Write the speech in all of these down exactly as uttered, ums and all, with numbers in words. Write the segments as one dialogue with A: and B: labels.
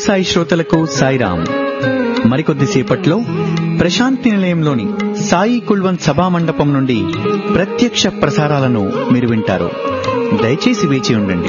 A: సాయి శ్రోతలకు సాయిరాం. మరికొద్దిసేపట్లో ప్రశాంతి నిలయంలోని సాయి కుల్వంత్ సభా మండపం నుండి ప్రత్యక్ష ప్రసారాలను మీరు వింటారు. దయచేసి వేచి ఉండండి.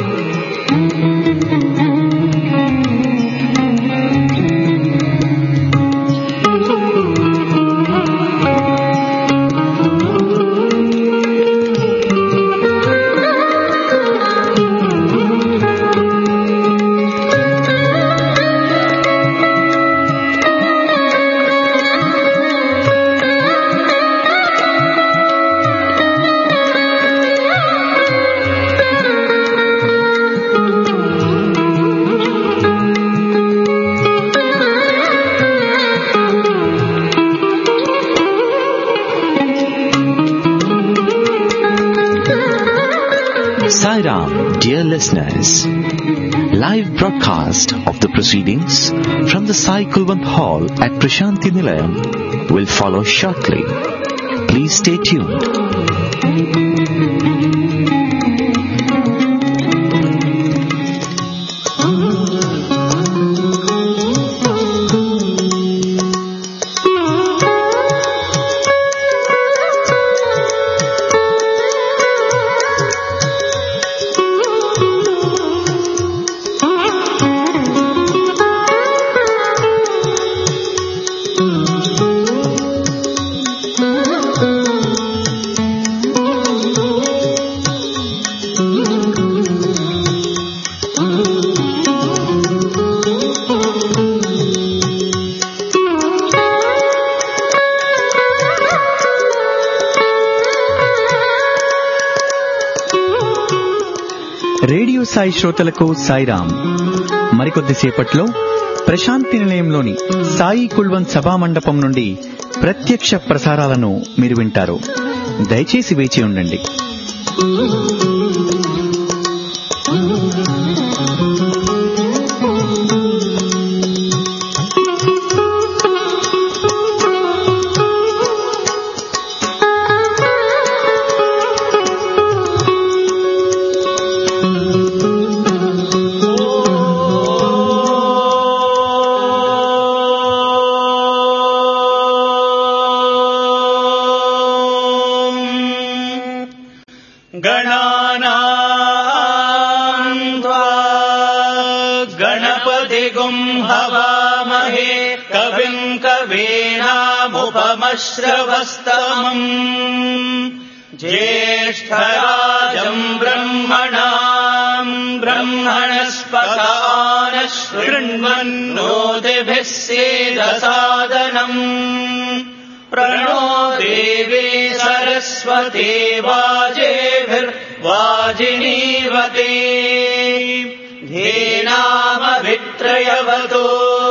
B: Sairam, dear listeners, live broadcast of the proceedings from the Sai Kulwant Hall at Prashanti Nilayam will follow shortly. Please stay tuned.
A: Radio Sai శ్రోతలకు సాయిరాం. మరికొద్దిసేపట్లో ప్రశాంతి నిలయంలోని సాయి కుల్వంత్ సభా మండపం నుండి ప్రత్యక్ష ప్రసారాలను మీరు వింటారు. దయచేసి వేచి ఉండండి.
C: श्रवस्तमम् ज्येष्ठराजम् ब्रह्मणाम् ब्रह्मणस्पदानः शृण्वन्नोतिभिः सेदसादनम् प्रणो देवी सरस्वती वाजेभिर्वाजिनीवते धेनामभित्रयवतो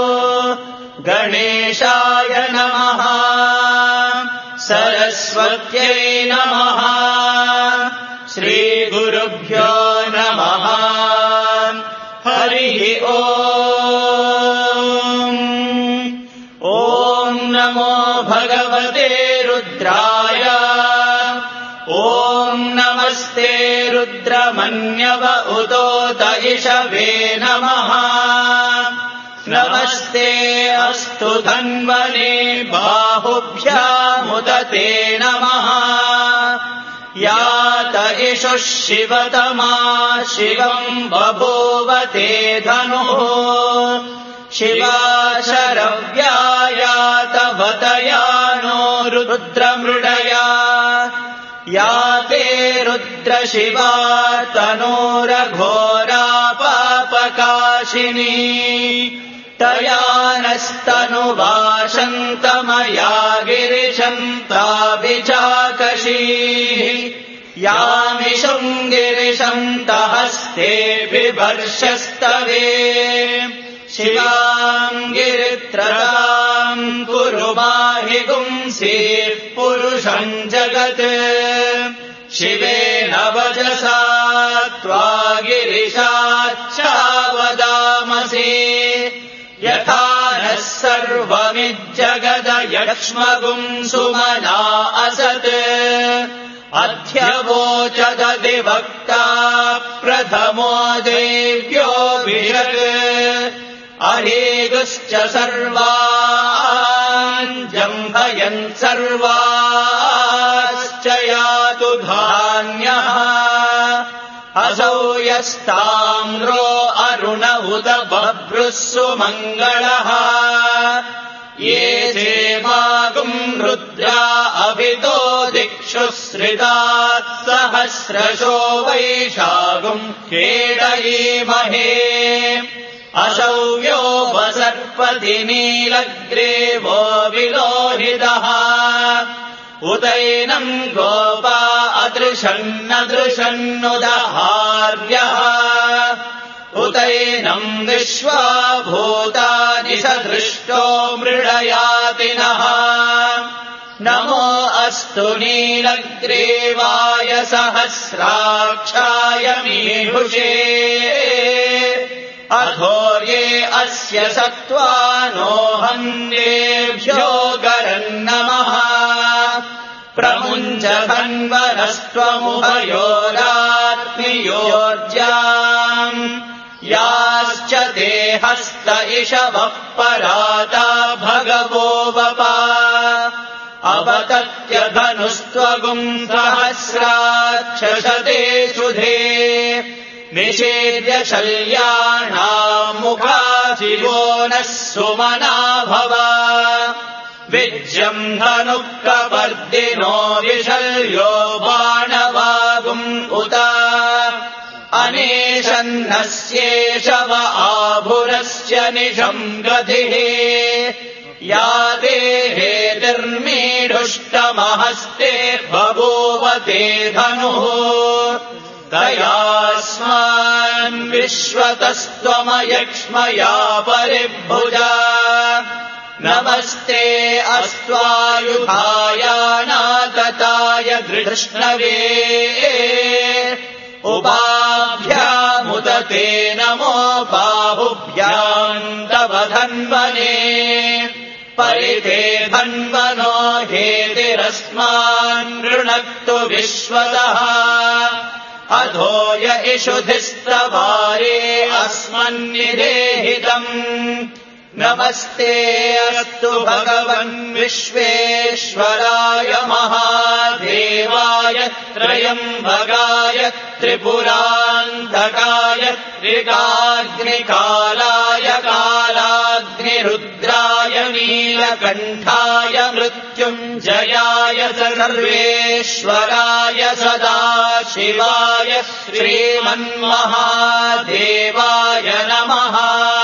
C: गणेशाय नमः सरस्वत्यै नमः श्रीगुरुभ्यो नमः हरिः ओम् ॐ नमो भगवते रुद्राय ॐ नमस्ते रुद्रमन्यव उदोत इषवे नमः नमस्ते अस्तु धन्वने बाहुभ्यामुदते नमः यात इषुः शिवतमा शिवम् बभूवते धनुः शिवा शरव्यायात वतयानो रुद्रमृडया याते रुद्रशिवा तनूरघोरा पापकाशिनी तया नस्तनुवाशन्तमया गिरिशन्ताभिचाकशीः यामिषम् गिरिशन्तहस्ते बिभर्षस्तवे शिवाम् गिरित्रताम् कुरु माहि गुंसीः पुरुषम् जगत् शिवेन वजसा त्वा गिरिशाच्चावदामसि यथा नः सर्वमिज्जगदयक्ष्मगुम् सुमना असत् अध्यवोचदधिवक्ता प्रथमो देव्यो विशत् अहेगुश्च सर्वान् जम्भयन् सर्वाश्च यातु धान्यः असौ यस्ताम्रो अरुण उत बभ्रुः सुमङ्गलः ये सेवागुम् रुद्रा अभितो दिक्षु श्रितात् सहस्रशो वैशागुम् खेडयीमहे असौव्यो वसर्पति नीलग्रीवो विलोहितः उदैनम् गोपा अदृशन्नदृशन्नुदहार्यः उदैनम् विश्वा भूतानि सदृष्टो मृडयातिनः नमो अस्तु नीलग्रीवाय सहस्राक्षाय मीढुषे अघोर्ये अस्य सत्त्वानोऽहन्येभ्यो गरन्नमः प्रमुञ्च धन्वनस्त्वमुभयोरात्मियोर्जाम् याश्च ते हस्त इषवः पराता भगवो वपा अवतत्य धनुस्त्वगुम् सहस्राक्षशते शुधे निषेद्य शल्याणाम् मुखाशिवो नः सुमना भव विज्यम् धनुः कपर्दिनो विशल्यो बाणवागुम् उत अनेशन्नस्येषव आभुरस्य निशम् गतिः या देहेतिर्मीढुष्टमहस्ते बभूव ते धनुः तयास्मान् विश्वतस्त्वमयक्ष्मया परिभुजा नमस्ते अस्त्वायुधायानागताय धृष्णवे उपाभ्यामुदते नमो बाहुभ्याम् तव धन्वने परिते धन्वनो हेतिरस्मान् ऋणक्तु विश्वतः अधोय इषुधिस्तवारे अस्मन्निदेहितम् नमस्ते अस्तु भगवन् विश्वेश्वराय महादेवाय त्रयम्बकाय त्रिपुरान्तकाय त्रिकाग्निकालाय कालाग्निरुद्राय नीलकण्ठाय मृत्युञ्जयाय सर्वेश्वराय सदाशिवाय श्रीमन्महादेवाय नमः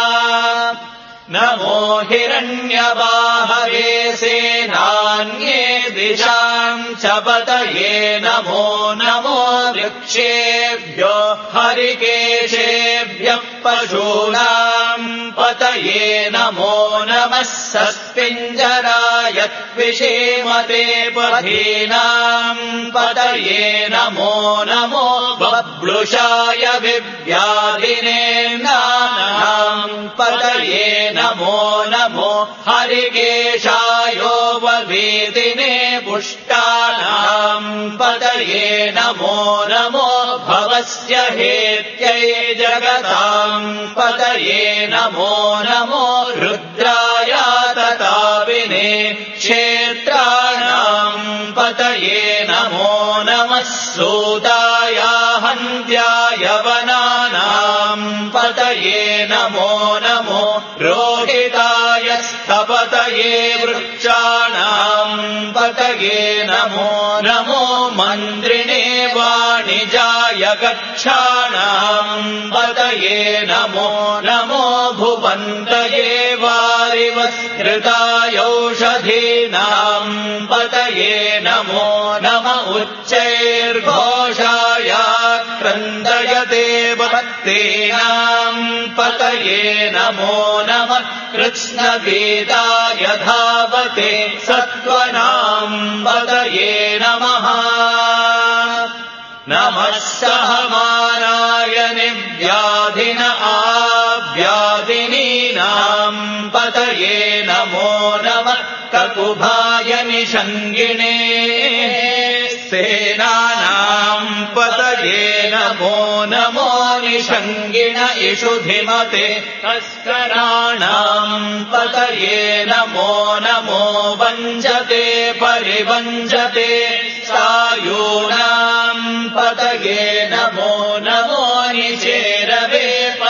C: नमो हिरण्यबाहवे सेनान्ये दिशाम् च पतये नमो नमो वृक्षेभ्यो हरिकेशेभ्यः पशूनाम् पतये नमो नमः सस्पिञ्जराय त्विषेमते पथीनाम् पतये नमो नमो बब्लुषाय विव्याधिने नानाम् पतये नमो नमो हरिकेशायो ववीतिने पुष्टानाम् पतये नमो नमो भवस्य हेत्यै जगताम् पतये नमो नमो रुद्राय तताविने क्षेत्राणाम् पतये नमो नमः सूताय हन्त्याय वनानाम् पतये नमो नमो रोहिताय स्थपतये वृक्षाणाम् पतये नमो नमो मन्त्रिणे वाणिजाय गच्छाणाम् पतये नमो नमो भुवन्तये वारिवस्कृतायौषधीनाम् पतये नमो नम उच्चैर्घोषाय क्रन्दयते भक्तीनाम् पतये नमो नमः कृत्स्नवेदाय धावते सत्त्वनाम् पतये नमः नमः सहमानाय निव्याधिन आव्याधिनीनाम् पतये नमो नमः ककुभाय निषङ्गिणे सेनानाम् पतये नमो नमो निषङ्गिण इषुधिमते तस्कराणाम् पतये नमो नमो वञ्जते परिवञ्जते सायूनाम् पतये नमो नमो निचेरवे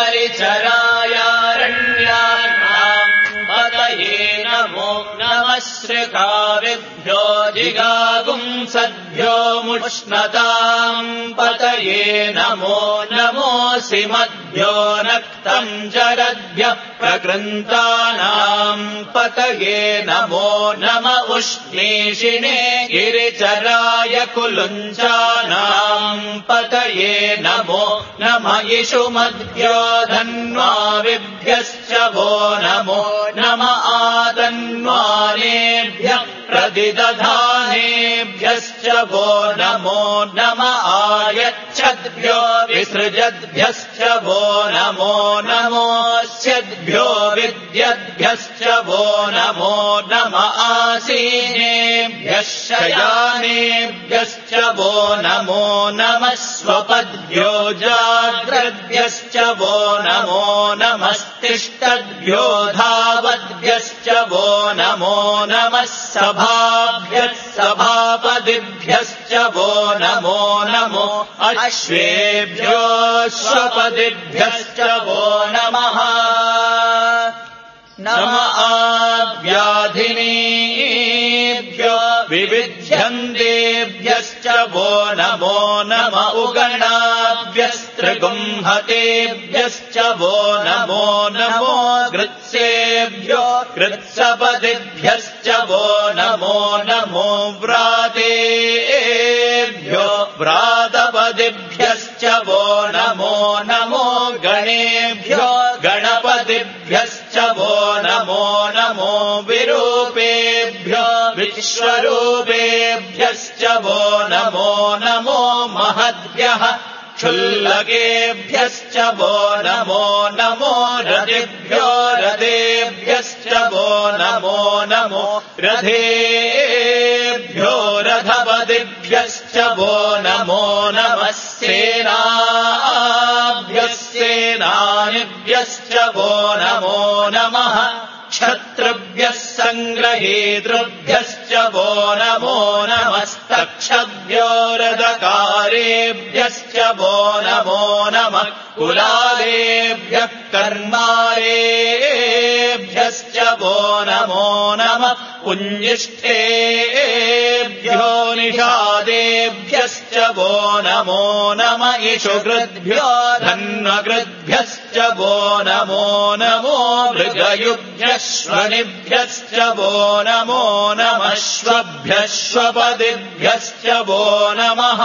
C: परिचरायारण्यानाम् पतये नमो नमः श्रिकाविभ्यो जिगागुंसद्भ्यो मुष्णताम् पतये नमो नमोऽसि मद्भ्यो नक्तम् जरद्भ्यः प्रकृन्तानाम् पतये नमो नम उष्णीषिणे गिरिचराय कुलुञ्चानाम् पतये नमो नम इषुमद्भ्यो धन्वाविभ्यश्च वो नमो नम आतन्वानेभ्यः प्रतिदधानेभ्यश्च वो नमो नम आयच्छद्भ्यो विसृजद्भ्यश्च वो नमो नमोऽस्यद्भ्यो विद्यद्भ्यश्च वो नमो नम आसीनेभ्यः शयानेभ्यश्च वो नमो नमः स्वपद्भ्यो जाग्रद्भ्यश्च वो नमो नमस्तिष्ठद्भ्यो धावद्भ्यश्च वो नमो नमः सभाभ्यः सभापदिभ्यश्च वो नमो नमो अश्वेभ्यो स्वपदिभ्यश्च वो नमः नम आव्याधिनीभ्यो विविध्यन्तेभ्यश्च वो नमो नम उगणाभ्यस्त्रिगुंहतेभ्यश्च वो नमो नमो गृत्सेभ्यो गृत्सपदिभ्यश्च वो नमो नमो व्रातेभ्यो व्रातपदिभ्यश्च वो नमो नमो गणेभ्यो गणपतिभ्यश्च वो नमो नमो विरूपेभ्यो विश्वरूपेभ्यश्च वो नमो नमो महद्भ्यः क्षुल्लकेभ्यश्च वो नमो नमो रथेभ्यो रथेभ्यश्च वो नमो नमो रथेभ्यो रथपतिभ्यश्च वो नमो नमः सेनाभ्यः सेनानिभ्यश्च वो नमो नमः क्षत्रुभ्यः सङ्ग्रहेतृभ्यश्च वो नमो नमस्तक्षभ्यो रथकारेभ्यश्च वो नमो नमः कुलालेभ्यः कर्मारेभ्यश्च वो नमो नमः पुञ्जिष्ठेभ्यो निषादेभ्यश्च वो नमो नम इषुकृद्भ्यो धन्वकृद्भ्यश्च वो नमो नमो मृगयुभ्यश्वनिभ्यश्च वो नमो नमः श्वभ्यः श्वपदिभ्यश्च वो नमः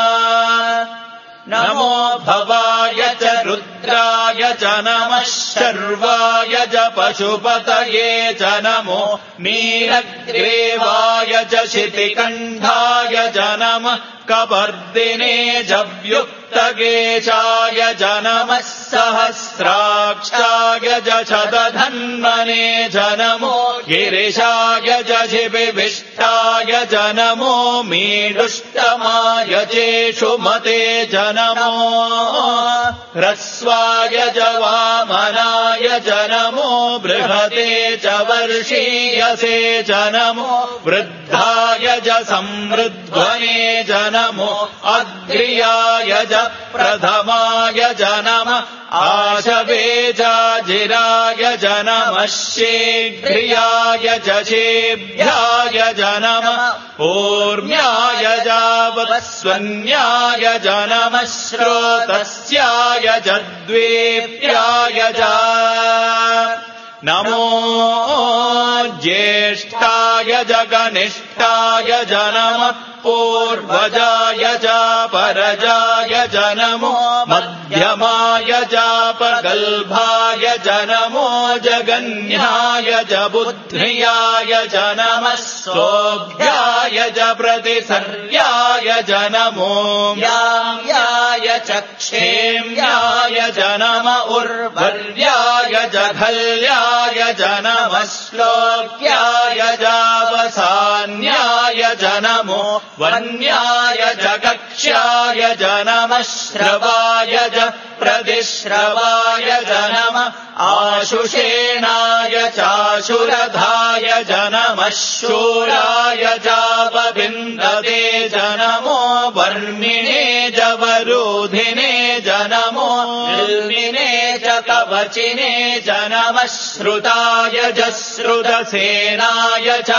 C: नमो भवाय च रुद्राय च नमः शर्वाय च पशुपतये च नमो नीलग्रीवाय च शितिकण्ठाय च नमः कपर्दिने च व्युक्तकेशाय च नमः सहस्राक्षाय च शतधन्वने च नमो गिरिशाय च शिबिविष्टाय च नमो मीडुष्टमाय चेषुमते च नमो ह्रस्वाय च वामनाय च नमो बृहते च वर्षीयसे च नमो वृद्धाय च संवृध्वने च नमो अग्र्याय च प्रथमाय च नमः आशवे च जिराय च नमः शीघ्र्याय च शेभ्याय च नमः ऊर्म्याय च वत्स्वन्याय च नमः श्रोतस्याय च द्वेप्याय च नमो ज्येष्ठाय च कनिष्ठाय च नमः पूर्वजाय च परजाय च नमो मध्यमाय च प्रगल्भाय च नमो जगन्याय च बुद्ध्याय च नमः सोऽभ्याय च प्रतिसर्याय च नमो याम्याय च क्षेम्याय च नम उर्वर्याय च खल्याय च नमः श्लोक्याय च वसान्याय च नमो वन्याय च कक्ष रक्ष्याय च नमः श्रवाय च प्रतिश्रवाय च नमः आशुषेणाय चाशुरधाय च नमः शूराय चापविन्दते च नमो वर्मिणे च वरोधिने च नमो निर्मिने च कवचिने च नमः श्रुताय च श्रुतसेनाय च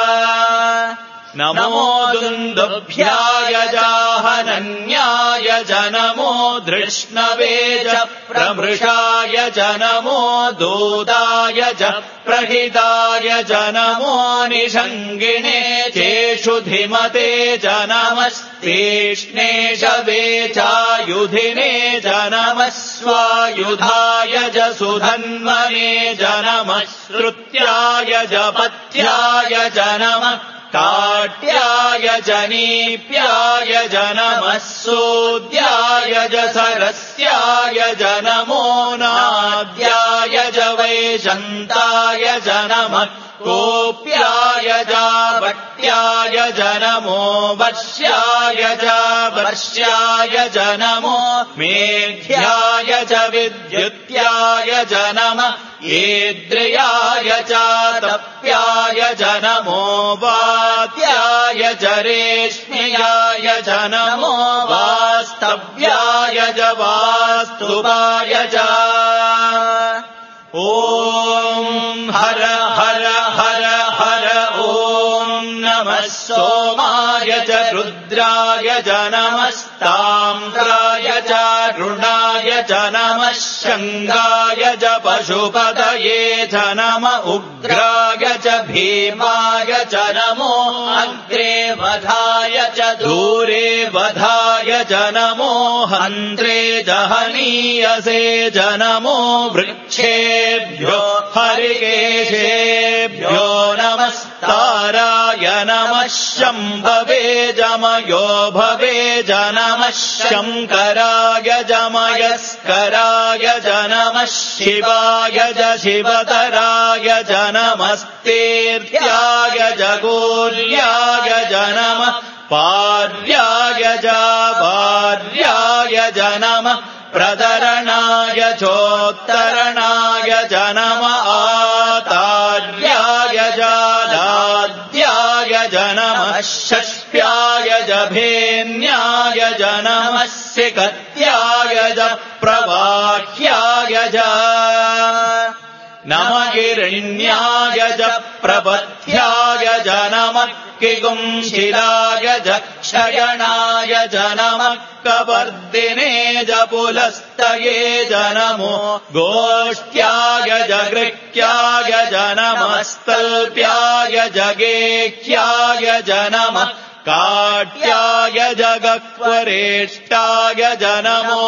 C: नमो दुन्दुभ्याय जाहनन्याय च नमो धृष्णवे च प्रमृषाय च नमो दूताय च प्रहिताय च नमो निषङ्गिणे चेषुधिमते च नमस्तीक्ष्णे शवे चायुधिने च नमः स्वायुधाय च सुधन्वने च नमः श्रुत्याय च पथ्याय च नमः काट्याय च नीप्याय च नमः सोद्याय च सरस्याय च नमो नाद्याय च वैशन्ताय च नमः कोप्याय च वट्याय च नमो वर्ष्याय च वर्ष्याय च नमो मेघ्याय च विद्युत्याय च नमः येद्रियाय च तप्याय च नमो वात्याय च रेश्म्याय च नमो वास्तव्याय च वास्तुवाय च ॐ हर हर हर हर ॐ नमः सोमाय च रुद्राय च नमस्ताम्राय च रुणाय च नमः शङ्गाय च पशुपतये च नम उग्राय च भीमाय च नमो अग्रे वधाय च दूरे वधाय च नमो हन्त्रे जहनीयसे च नमो वृक्षेभ्यो हरिकेशेभ्यो नमस्ताराय नमः शम्भवे जमयो भवे च नमः शङ्कराय जमयस्कराय च नमः शिवाय च शिवतराय च नमस्तीर्थ्याय च गौर्याय च नमः पार्याय च भार्याय च नमः प्रदरणाय चोत्तरणाय च नमः आतार्याय च दाद्याय च नमः षष्ठ्याय च भेन्याय च नमः सिकत्याय च प्रवाह्याय च नमः हिरण्याय च प्रपथ्याय च नमः किगुंशिलाय च क्षयणाय च नमः कवर्दिने च पुलस्तये च नमो गोष्ठ्याय च गृह्याय च नमः स्तल्प्याय च गेह्याय च नमः काट्याय जगक्वरेष्टाय च नमो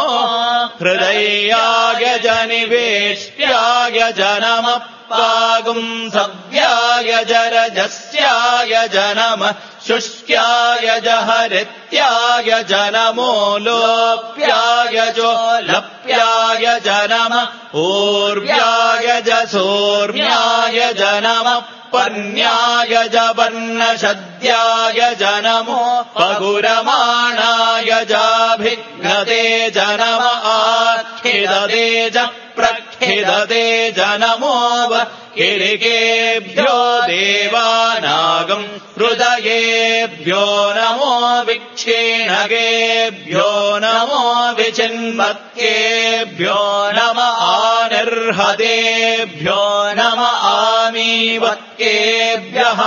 C: हृदयाय च निवेष्ट्याय च नमः पागुंसव्याय च रजस्याय च नमः शुष्क्याय च हरित्याय च नमो लोप्याय च लप्याय च नमः ऊर्व्याय च सोर्म्याय च नमः पर्ण्याय च पर्णशद्याय च नमो पगुरमाणाय चाभिघ्नते च नमः आखिदते च प्रखिदते च नमो किरिकेभ्यो देवानागम् हृदयेभ्यो नमो विक्षीणकेभ्यो नमो विचिन्वत्केभ्यो नमः आनिर्हतेभ्यो नमः आमीवत्केभ्यः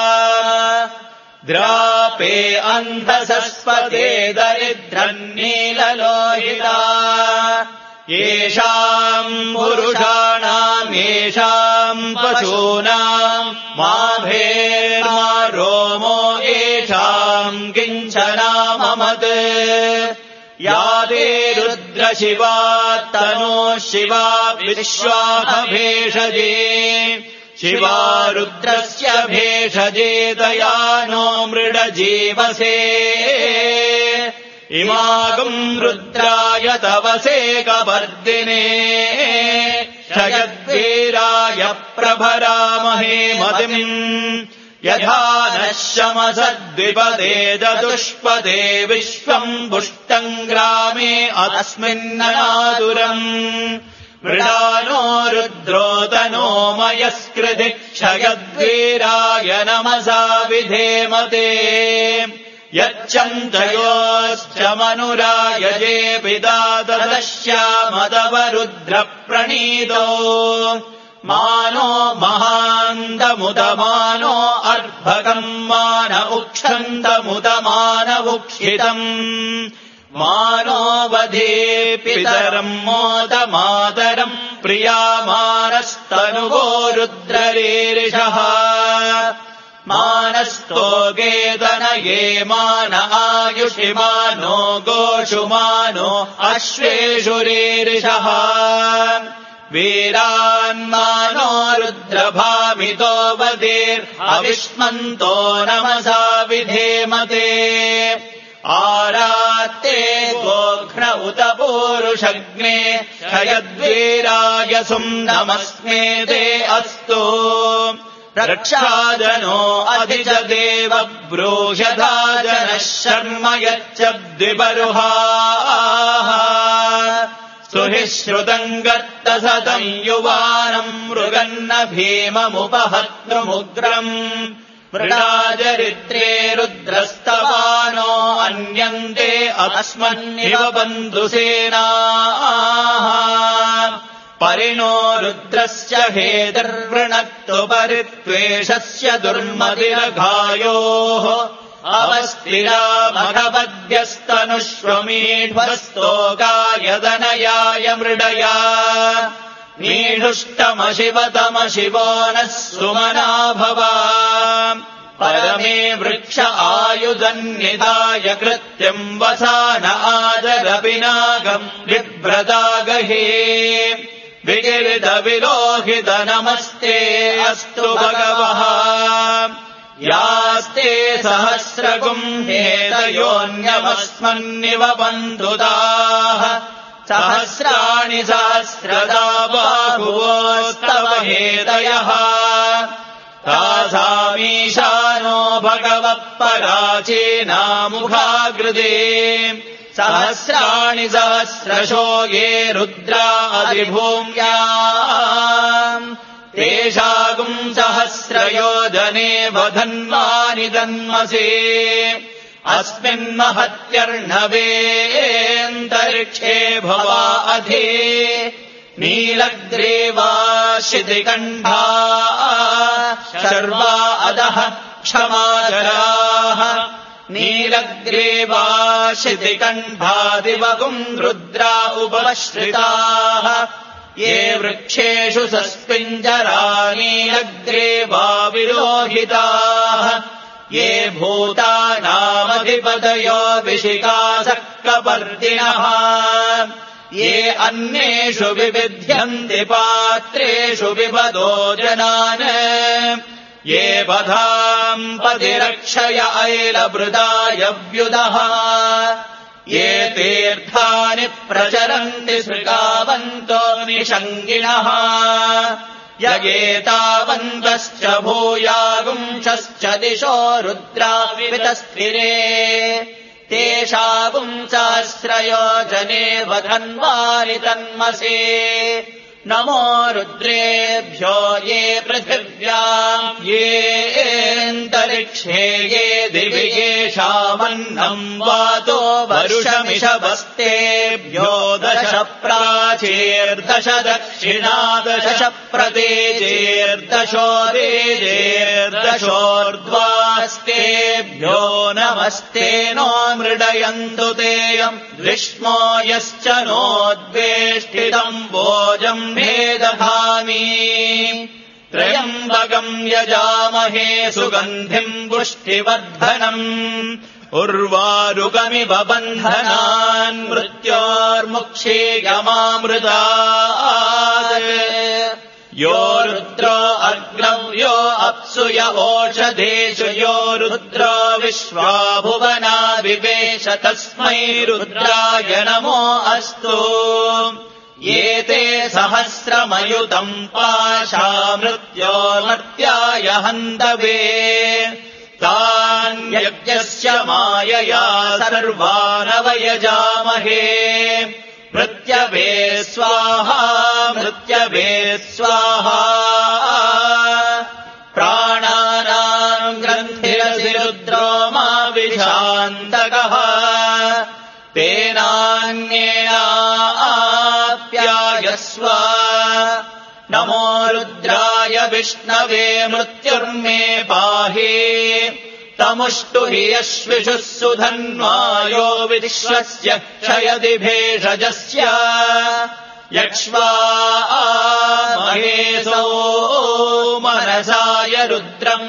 C: द्रापे अन्धसस्पते दरिद्रन्नीललोहिता येषाम् पुरुषाणाम् येषाम् पशूनाम् माभेर्मा रोमो येषाम् किञ्चनाममत् या ते रुद्रशिवा तनो शिवा विश्वाभेषजे शिवा रुद्रस्य भेषजे दया नो मृडजीवसे इमागम् रुद्राय तवसे कवर्दिने क्षयद्वीराय प्रभरामहे मतिम् यथा नः शमसद्विपदे चतुष्पदे विश्वम् पुष्टम् ग्रामे अस्मिन्ननादुरम् मृडानो रुद्रोतनो मयस्कृति क्षयद्वीराय नमसा विधेमते यच्चन्तयोश्च मनुरायजे पिता तदश्यामदवरुद्रप्रणीतो मानो महान्तमुदमानो अर्भकम् मान उक्षन्तमुदमान उक्षितम् मानो वधे पितरम् मोदमातरम् प्रियामानस्तनुवो रुद्ररीरिषः मानस्तोकेतनये मान आयुषिमानो गोषुमानो अश्वेषु रीरिषः वीरान्मानो रुद्रभामितो वधेर्अविष्मन्तो नमसा विधेमते आरात्ते गोघ्न उत पूरुषग्ने क्षयद्वीराय सुम्नमस्मे ते अस्तु रक्षाजनो अधिज देव ब्रूषधा जनः शर्म यच्च द्विबरुहाः सुहि श्रुतम् गत्तसतम् युवानम् मृगन्न भीममुपहत्नुमुग्रम् मृडाचरित्रे रुद्रस्तवानो अन्यन्ते अस्मन्निव बन्धुसेनाः परिणो रुद्रस्य हेतर्वृणक्तु परित्वेषस्य दुर्मतिरघायोः अवस्तिरा मघवद्यस्तनुष्वमीढ्वस्तोकायदनयाय मृडया नीढुष्टमशिवतमशिवो नः सुमना भवा परमे वृक्ष आयुधन्निधाय कृत्यम् वसान आदरपिनागम् बिभ्रदागहे विगिरितविलोहित नमस्ते अस्तु भगवः यास्ते सहस्रगुम्हेतयोऽन्यमस्मन्निव बन्धुताः सहस्राणि सहस्रदा बाहुवोस्तव हेतयः तासामीशानो भगवः पराचीनामुखाग्रदे सहस्राणि सहस्रशो ये रुद्रादिभूम्याम् तेषागुम् सहस्रयोजने वधन्वानि दन्मसे अस्मिन्महत्यर्णवेऽन्तरिक्षे भवा अधि नीलग्रीवा शितिकण्ठा शर्वा अधः क्षमाचराः नीलग्रीवा शितिकण्ठादिवगुम् रुद्रा उपश्रिताः ये वृक्षेषु सस्पिञ्जरा नीलग्रीवा विलोहिताः ये भूतानामधिपतयो विशिखासक्कपर्दिनः ये अन्येषु विविध्यन्ति पात्रेषु विपदो जनान् ये पदाम् पतिरक्षय ऐलभृताय व्युदः ये तीर्थानि प्रचरन्ति सृगावन्तो निषङ्गिणः यगेतावन्तश्च भूयागुंशश्च दिशो रुद्रा विवितस्थिरे तेषागुंसाश्रयोजने वधन्वानि तन्मसे नमो रुद्रेभ्यो ये पृथिव्याम् येऽन्तरिक्षे ये दिवि येषामन्नम् वातो वरुषमिषवस्तेभ्यो दश प्राचीर्दश दक्षिणादश प्रतेजेर्दशो देजेर्दशोर्ध्वास्तेभ्यो नमस्ते नो मृडयन्तु तेयम् ग्रीष्मो यश्च नोद्वेष्टितम् भोजम् भेदधामि त्रयम्बकम् यजामहे सुगन्धिम् पुष्टिवर्धनम् उर्वारुकमिव बन्धनान् मृत्योर्मुक्षीयमामृतात् यो रुद्रो अग्नौ यो अप्सु य ओषधेषु यो रुद्रो विश्वा भुवना विवेश तस्मै रुद्राय नमो अस्तु एते सहस्रमयुतम् पाशामृत्योर्मर्त्याय हन्तवे तान्यज्ञस्य मायया सर्वानवयजामहे मृत्यवे स्वाहा मृत्यवे स्वाहा प्राणानाम् ग्रन्थिरसि रुद्रो मा विशान्तकः तेनान्येनाप्यायस्व नमो रुद्राय विष्णवे मृत्युर्मे पाहि तमुष्टु हि यश्विषुः सुधन्वायो विश्वस्य क्षयति भेषजस्य यक्ष्वा महेशो मनसाय रुद्रम्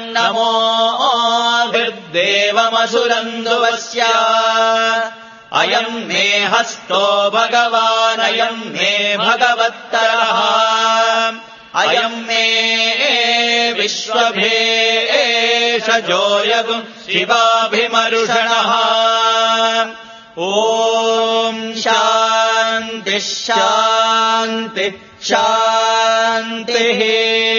C: नमोऽभिर्देवमसुरन्धुवस्य अयम् मे हस्तो भगवानयम् मे भगवत्तरः अयम् मे विश्वभेषजोऽयगुम् शिवाभिमरुषणः ॐ शान्तिः शान्तिः शान्तिः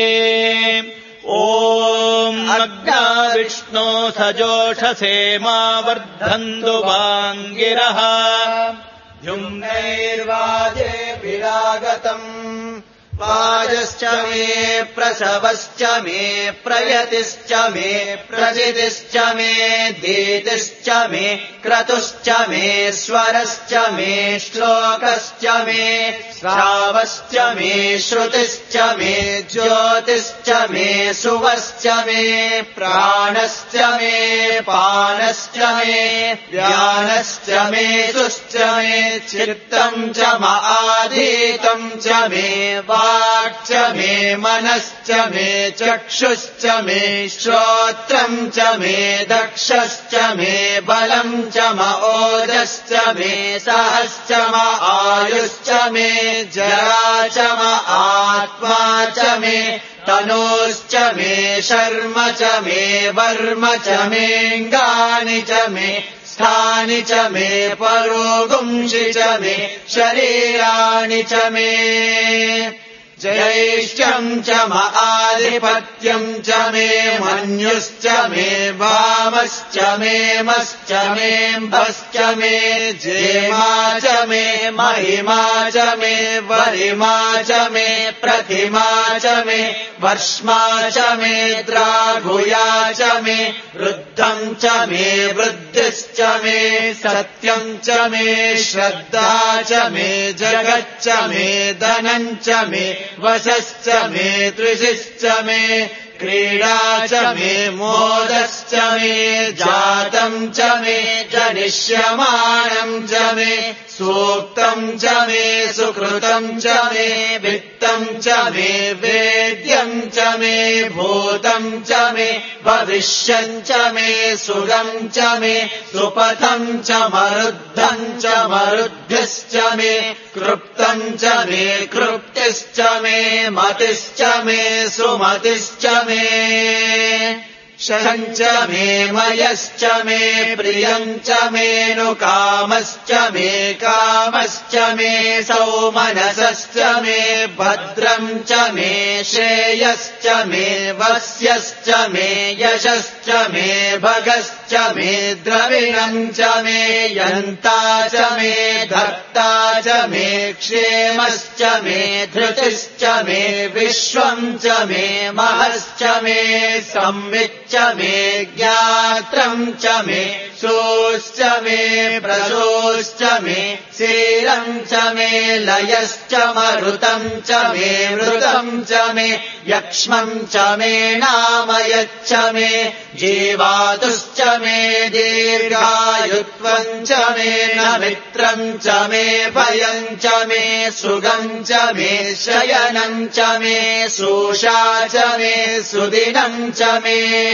C: ॐ अग्ना विष्णो सजोषसे मा वर्धन्तु वाङ्गिरः द्युम्नैर्वाजेभिरागतम् वाजश्च मे प्रसवश्च मे प्रयतिश्च मे प्रजितिश्च मे दीतिश्च मे क्रतुश्च मे स्वरश्च मे श्लोकश्च मे श्रावश्च मे श्रुतिश्च मे ज्योतिश्च मे सुवश्च मे प्राणश्च मे पानश्च मे ध्यानश्च मे सुश्च मे चित्तम् च मआधीतम् च मे वाक् मे मनश्च मे चक्षुश्च मे श्रोत्रम् च मे दक्षश्च मे बलम् च म ओजश्च मे सहश्च म आयुश्च मे जरा च म आत्मा च मे तनोश्च मे शर्म च मे वर्म च मेऽङ्गानि च मे स्थानि च मे परोगुंषि च मे शरीराणि च मे ज्येष्ठ्यम् च म आधिपत्यम् च मे मन्युश्च मे वामश्च मे मश्च मेऽम्भश्च मे जेमा च मे महिमा च मे वरिमा च मे प्रतिमा च मे वर्ष्मा च मे द्राघुया च मे वृद्धम् च मे वृद्धिश्च मे सत्यम् च मे श्रद्धा च मे जगच्च मे धनम् च मे वशश्च मे त्रिशिश्च मे क्रीडा च मे मोदश्च मे जातम् च मे जनिष्यमाणम् च मे सूक्तम् च मे सुकृतम् च मे वित्तम् च मे वेद्यम् च मे भूतम् च मे भविष्यम् च मे सुगम् च मे सुपथम् च मरुद्धम् च मरुद्भिश्च मे कृप्तम् च मे कृप्तिश्च मे मतिश्च मे सुमतिश्च मे शम् च मे मयश्च मे प्रियम् च मेऽनुकामश्च मे कामश्च मे सौमनसश्च मे भद्रम् च मे श्रेयश्च मे वस्यश्च मे यशश्च मे भगश्च मे द्रविणम् च मे यन्ता च मे धर्ता च मे क्षेमश्च मे धृतिश्च मे विश्वम् च मे महश्च मे संवित् च मे ज्ञात्रम् च मे सोश्च मे प्रसोश्च मे शीलम् च मे लयश्च मरुतम् च मे मृतम् च मे यक्ष्मम् च मे नामयच्च मे जीवातुश्च मे दीर्घायुत्वम् च मे नमित्रम् च मे भयम् च मे सुगम् च मे शयनम् च मे सूषा च मे सुदिनम् च मे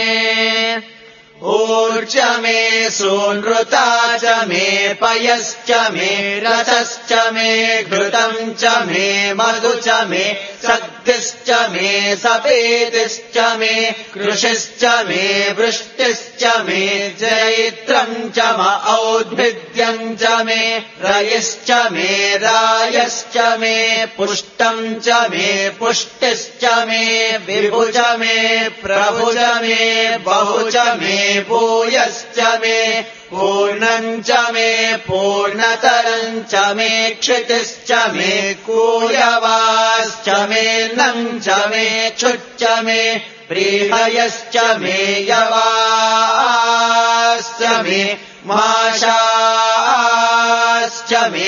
C: ऊर्ज मे सूनृता च मे पयश्च मे रसश्च मे घृतम् च मे मधु च मे शक्तिश्च मे सपेतिश्च मे कृषिश्च मे वृष्टिश्च मे जैत्रम् च म औद्भिद्यम् च मे रयिश्च मे रायश्च मे पुष्टम् च मे पुष्टिश्च मे विभुज मे प्रभुज मे बहुज मे भूयश्च मे पूर्णम् च मे पूर्णतरम् च मे क्षितिश्च मे कूयवाश्च मे नम् च मे क्षुच्च मे प्रीहयश्च मे यवाश्च मे माशाश्च मे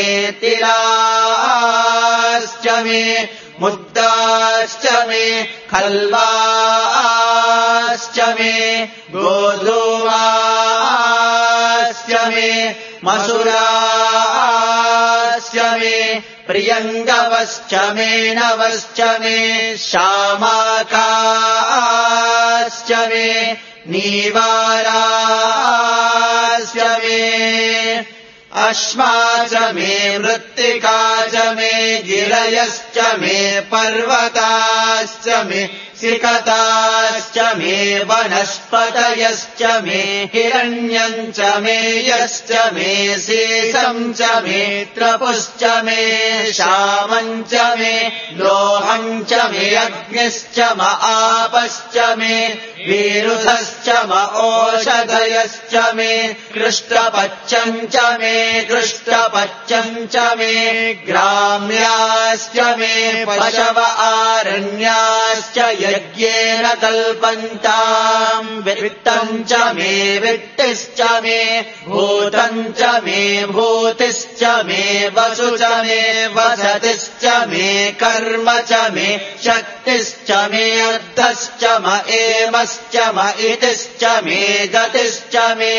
C: तिलाश्च मे मुद्दाश्च मे खल्वाश्च मे गोधूमाश्च मे मसुराश्च मे प्रियङ्गवश्च मे नवश्च मे शामाकाश्च मे नीवाराश्च मे अश्मा च मे मृत्तिका च मे गिरयश्च मे पर्वताश्च मे सिकताश्च मे वनस्पतयश्च मे हिरण्यम् च मे यश्च मे शेषम् च मे त्रपुश्च मे श्यामम् च मे लोहम् च मे अग्निश्च म आपश्च मे विरुधश्च म ओषधयश्च मे कृष्णपच्चम् च मे कृष्णपच्चम् च मे ग्राम्याश्च मे पशव आरण्याश्च यज्ञेन कल्पन्ताम् वित्तम् च मे वित्तिश्च मे भूतम् च मे भूतिश्च मे वसु च मे वसतिश्च मे कर्म च मे शक्तिश्च मे अर्थश्च म एमश्च म इतिश्च मे गतिश्च मे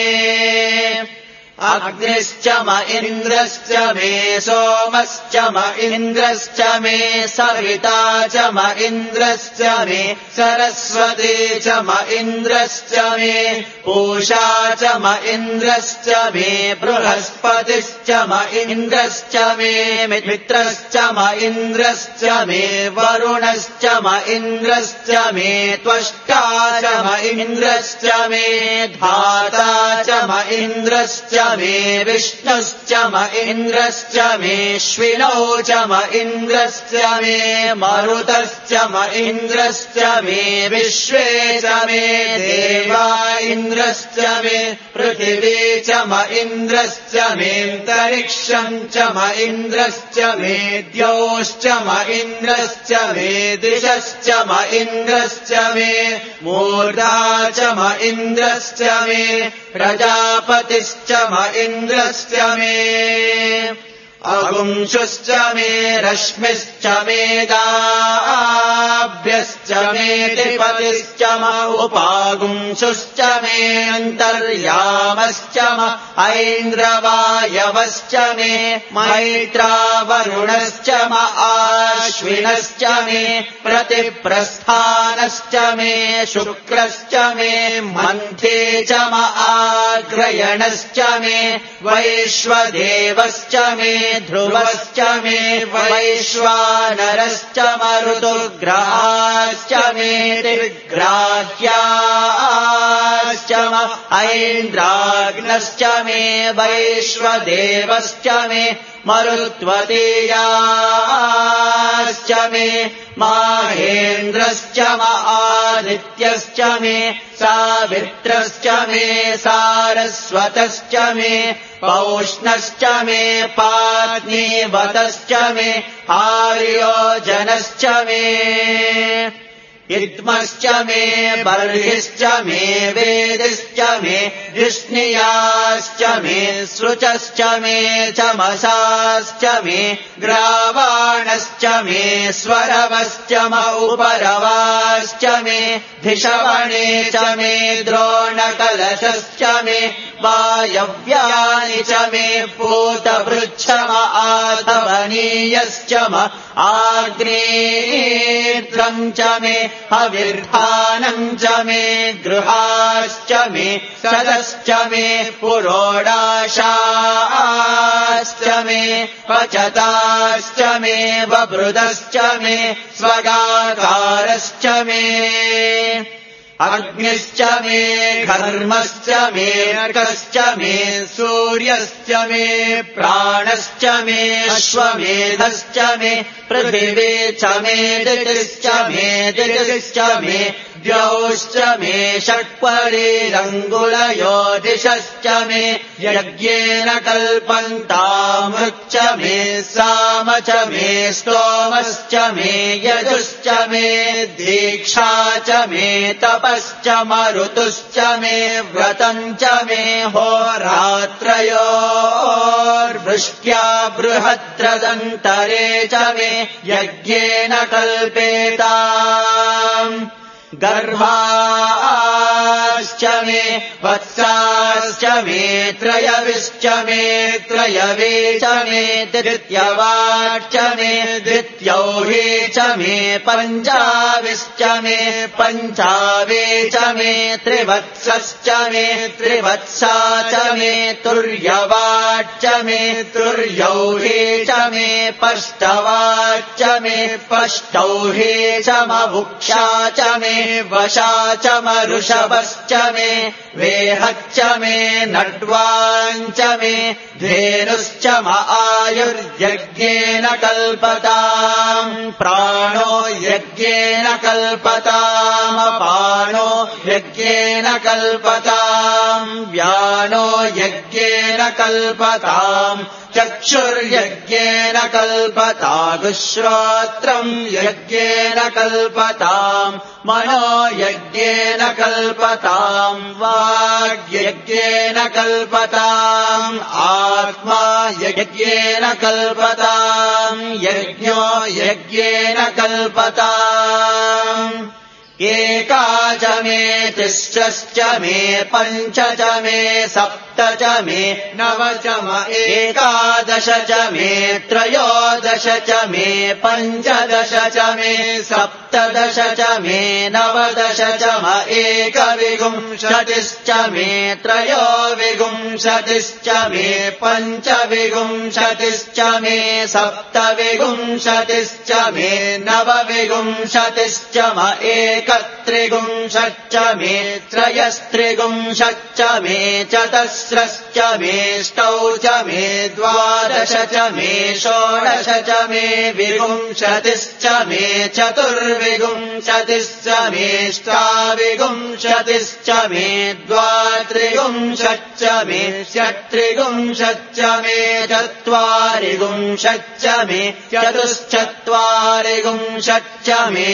C: अग्निश्च म इन्द्रश्च मे सोमश्च म इन्द्रश्च मे सविता च म इन्द्रश्च मे सरस्वती च म इन्द्रश्च मे पूषा च म इन्द्रश्च मे बृहस्पतिश्च म इन्द्रश्च मे मित्रश्च म इन्द्रश्च मे वरुणश्च म इन्द्रश्च मे त्वष्टा च म इन्द्रश्च मे धाता च म इन्द्रश्च मे विष्णुश्च म इन्द्रश्च मे श्विनौ च म इन्द्रश्च मे मरुतश्च म इन्द्रश्च मे विश्वे च मे देवा इन्द्रश्च मे पृथिवी च म इन्द्रश्च मेऽन्तरिक्षम् च म इन्द्रश्च मे द्यौश्च म इन्द्रश्च मे दिशश्च म इन्द्रश्च मे मूर्धा च म इन्द्रश्च मे प्रजापतिश्च म इन्द्रश्च मे अगुंशुश्च मे रश्मिश्च मे दाभ्यश्च मे तिपतिश्च म उपागुंशुश्च मे अन्तर्यामश्च म ऐन्द्रवायवश्च मे मैत्रावरुणश्च म आश्विनश्च मे प्रतिप्रस्थानश्च मे शुक्रश्च मे मन्थे च म आग्रयणश्च मे वैश्वदेवश्च मे ध्रुवश्च मे वैश्वानरश्च मरुतुग्राश्च मे विग्राह्याश्च म ऐन्द्राग्नश्च मे वैश्वदेवश्च मे मरुत्वतीयाश्च मे माहेन्द्रश्च म आदित्यश्च मे सावित्रश्च मे सारस्वतश्च मे पौष्णश्च मे पात्नीवतश्च मे आर्योजनश्च मे इद्मश्च मे बर्हिश्च मे वेदिश्च मे जिष्णियाश्च मे सृचश्च मे चमसाश्च मे ग्रावाणश्च मे स्वरवश्च म उपरवाश्च मे धिषवणे च मे द्रोणकलशश्च मे वायव्यानि च मे पूतपृच्छ म आधवनीयश्च म आग्नेत्रम् च मे हविर्भानम् च मे गृहाश्च मे सदश्च मे पुरोडाशाश्च मे पचताश्च मे बभृदश्च मे स्वगाकारश्च मे अग्निश्च मे घर्मश्च मे अर्कश्च मे सूर्यश्च मे प्राणश्च मे अश्वमेधश्च मे पृथिवी च मे दितिश्च मे दितिश्च मे द्यौश्च मे षट्परिरङ्गुलयो दिशश्च मे यज्ञेन कल्पन्तामृच्च मे साम च मे स्तोमश्च मे यजुश्च मे दीक्षा च मे तपश्च मरुतुश्च मे व्रतम् च मे होरात्रयोर्वृष्ट्या बृहद्रदन्तरे च मे यज्ञेन कल्पेताम् गर्भाश्च मे वत्साश्च मे त्रयविश्च मे त्रयवे च मे द्वितीयवाच्च मे द्वितीयौहे च मे पञ्चाविश्च मे पञ्चावे च मे त्रिवत्सश्च मे त्रिवत्सा च मे तुर्यवाच्च मे तुर्यौहे च मे पष्टवाच्च मे पष्टौहे च मवुक्षा च मे वशा च मरुषभश्च मे वेहच्च मे नड्वाञ्च मे धेनुश्च म आयुर्यज्ञेन कल्पताम् प्राणो यज्ञेन कल्पताम् अपानो यज्ञेन कल्पताम् व्यानो यज्ञेन कल्पताम् चक्षुर्यज्ञेन कल्पतागुश्रोत्रम् यज्ञेन कल्पताम् मनो यज्ञेन कल्पताम् वाग्यज्ञेन कल्पताम् आत्मा यज्ञेन कल्पताम् यज्ञो यज्ञेन कल्पताम् एका च मे तिष्ठश्च मे पञ्च च मे सप्त च मे नव च म एकादश च मे त्रयोदश च मे पञ्चदश च मे सप्तदश च मे नवदश च म एकविंशतिश्च मे त्रयोविंशतिश्च मे पञ्चविंशतिश्च मे सप्तविंशतिश्च मे नवविंशतिश्च म एक त्रिगुंशच्च मे त्रयस्त्रिगुंशच्च मे चतस्रश्च मेष्टौ च मे द्वादश च मे षोडश च मे विंशतिश्च मे चतुर्विंशतिश्च मेष्टाविंशतिश्च मे द्वात्रिंशच्च मे षट्त्रिंशच्च मे चत्वारिंशच्च मे चतुश्चत्वारिंशच्च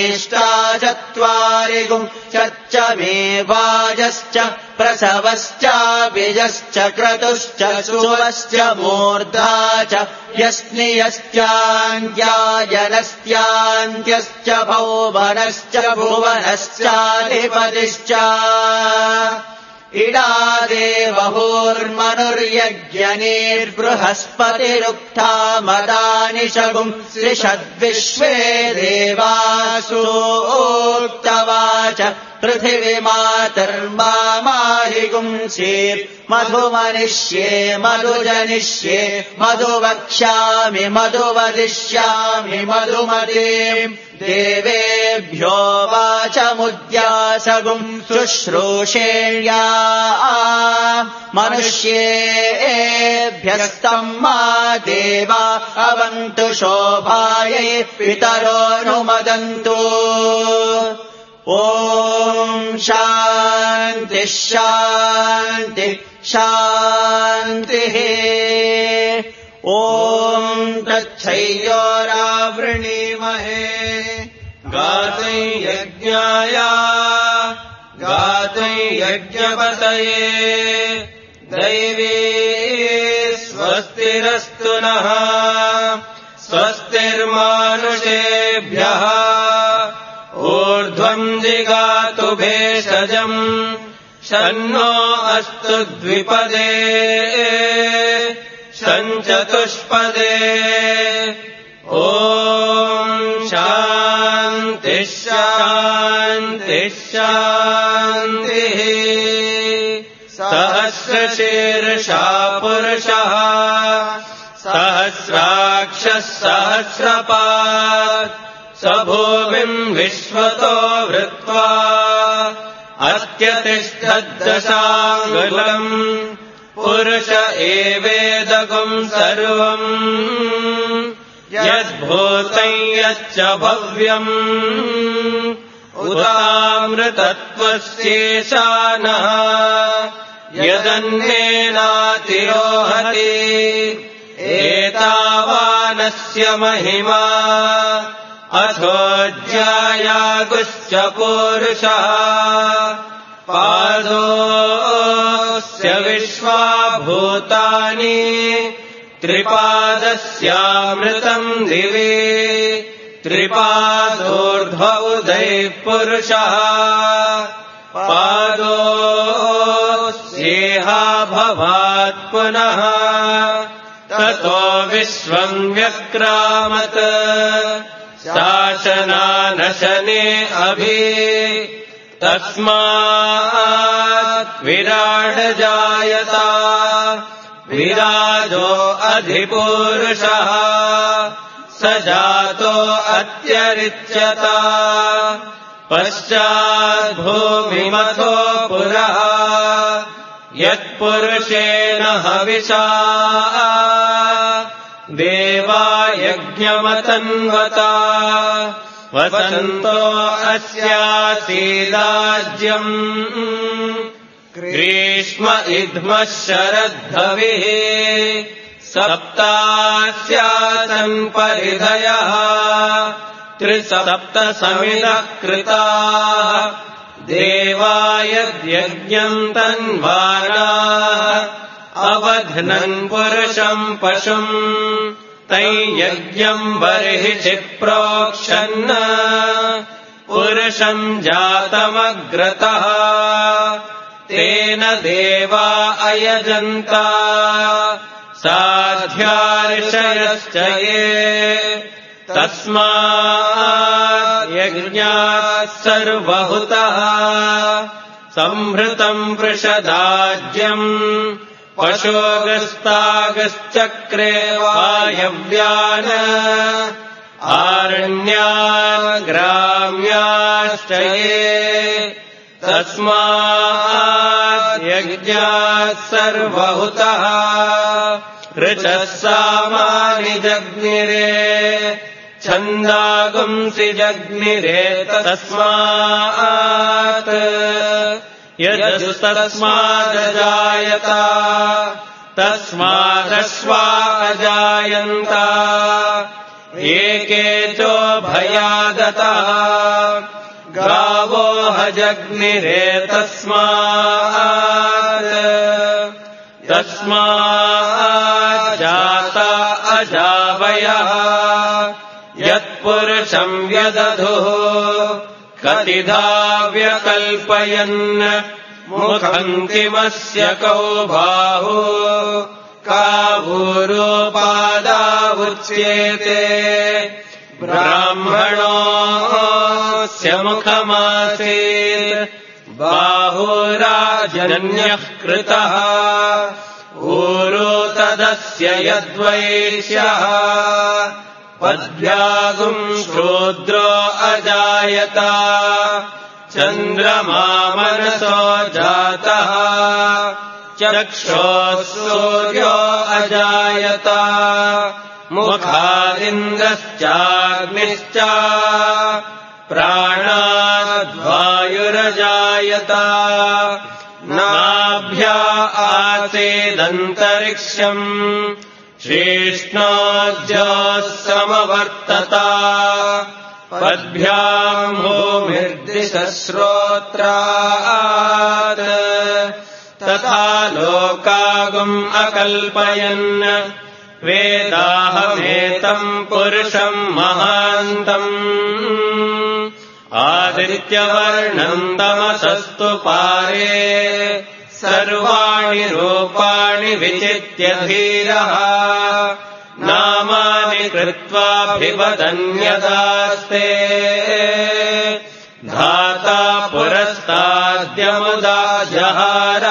C: मेष्टाचत्वारिंशच्च मे वाजश्च प्रसवश्च बीजश्च क्रतुश्च सुवश्च मूर्धा च यस्नियश्चान्त्यायनस्त्यान्त्यश्च भौवनश्च भुवनश्चाधिपतिश्च इडादेवहुर्मनुर्यज्ञनीर्बृहस्पतिरुक्था मदानिशगुम् श्रिषद्विश्वे देवासूक्तवाच पृथिवीमातर्मामाहिगुंसीर् मधुमनिष्ये मधुजनिष्ये मधुवक्ष्यामि मधुवदिष्यामि मधुमतीम् देवेभ्यो वाचमुद्यासगुम् शुश्रूषेण्या मनुष्येभ्यस्तम् मा देवा अवन्तु शोभायै पितरोऽनुमदन्तु ॐ शान्ति शान्ति शान्तिः ॐ तच्छयोरावृणीमहे गातै यज्ञाय गातै यज्ञपतये दैवी स्वस्तिरस्तु नः स्वस्तिर्मानुषेभ्यः ऊर्ध्वम् जिगातु भेषजम् शन्नो अस्तु द्विपदे शञ्चतुष्पदे ॐ शान्तिः शान्तिः शान्तिः सहस्रशीर्षा पुरुषः सहस्राक्षः सहस्रपात् स भूमिम् विश्वतो वृत्वा अत्यतिष्ठद्दशाङ्गुलम् पुरुष एवेदगुम् सर्वम् यद्भूतम् यच्च भव्यम् उतामृतत्वस्येशानः यदन्येनातिरोहति एतावानस्य महिमा अथोऽध्यायागुश्च पूरुषः पादोऽस्य विश्वाभूतानि त्रिपादस्यामृतम् दिवि त्रिपादोर्ध्व उदयः पुरुषः पादोऽस्येहा भवात् पुनः ततो विश्वम् व्यक्रामत् शासनानशने अभि तस्मात् विराड जायता विराजो अधिपुरुषः स जातो अत्यरिच्यता पश्चाद्भूमिमथो पुरः यत्पुरुषेण हविषा देवा यज्ञमतन्वता वसन्तो अस्यासीदाज्यम् ग्रीष्म इद्मः शरद्धविः सप्तास्यासन् परिधयः त्रिसप्तसमिदः कृताः देवा यद्यज्ञम् तन्वानाः अवध्नन् पुरुषम् पशुम् तैयज्ञम् बर्हिषि प्रोक्षन् पुरुषम् जातमग्रतः तेन देवा अयजन्ता साध्यार्षयश्च ये तस्मात् यज्ञात् सर्वहुतः संहृतम् वृषदाज्यम् पशोगस्तागश्चक्रे वायव्यान् आरण्यान् ग्राम्याश्च ये तस्मात् यज्ञात् सर्वहुतः ऋचः सामानि जग्निरे छन्दागुंसि जग्निरे तस्मात् यजस्तस्मादजायत तस्मादश्वा अजायन्त एके चोभयागतः गावो हजग्निरे तस्मात् तस्मात् जाता अजावयः यत्पुरुषम् व्यदधुः कतिधा व्यकल्पयन् मुखम् किमस्य कौ बाहु कावूरोपादावुच्येते ब्राह्मणोऽस्य मुखमासीत् बाहुराजन्यः कृतः ऊरो तदस्य यद्वैश्यः पद्भ्यागुम् शूद्रो अजायत चन्द्रमा मनसो जातः चक्षोः सूर्यो अजायत मुखादिन्द्रश्चाग्निश्च प्राणाद्वायुरजायत नाभ्या आसेदन्तरिक्षम् शेष्णाद्योः समवर्तत पद्भ्याम् भूमिर्दिशश्रोत्रात् तथा लोकागुम् अकल्पयन् वेदाहमेतम् पुरुषम् महान्तम् आदित्यवर्णम् तमसस्तु पारे सर्वाणि रूपाणि विचित्य धीरः नामानि कृत्वाभिवदन्यदास्ते धाता पुरस्ताद्यमुदा जहार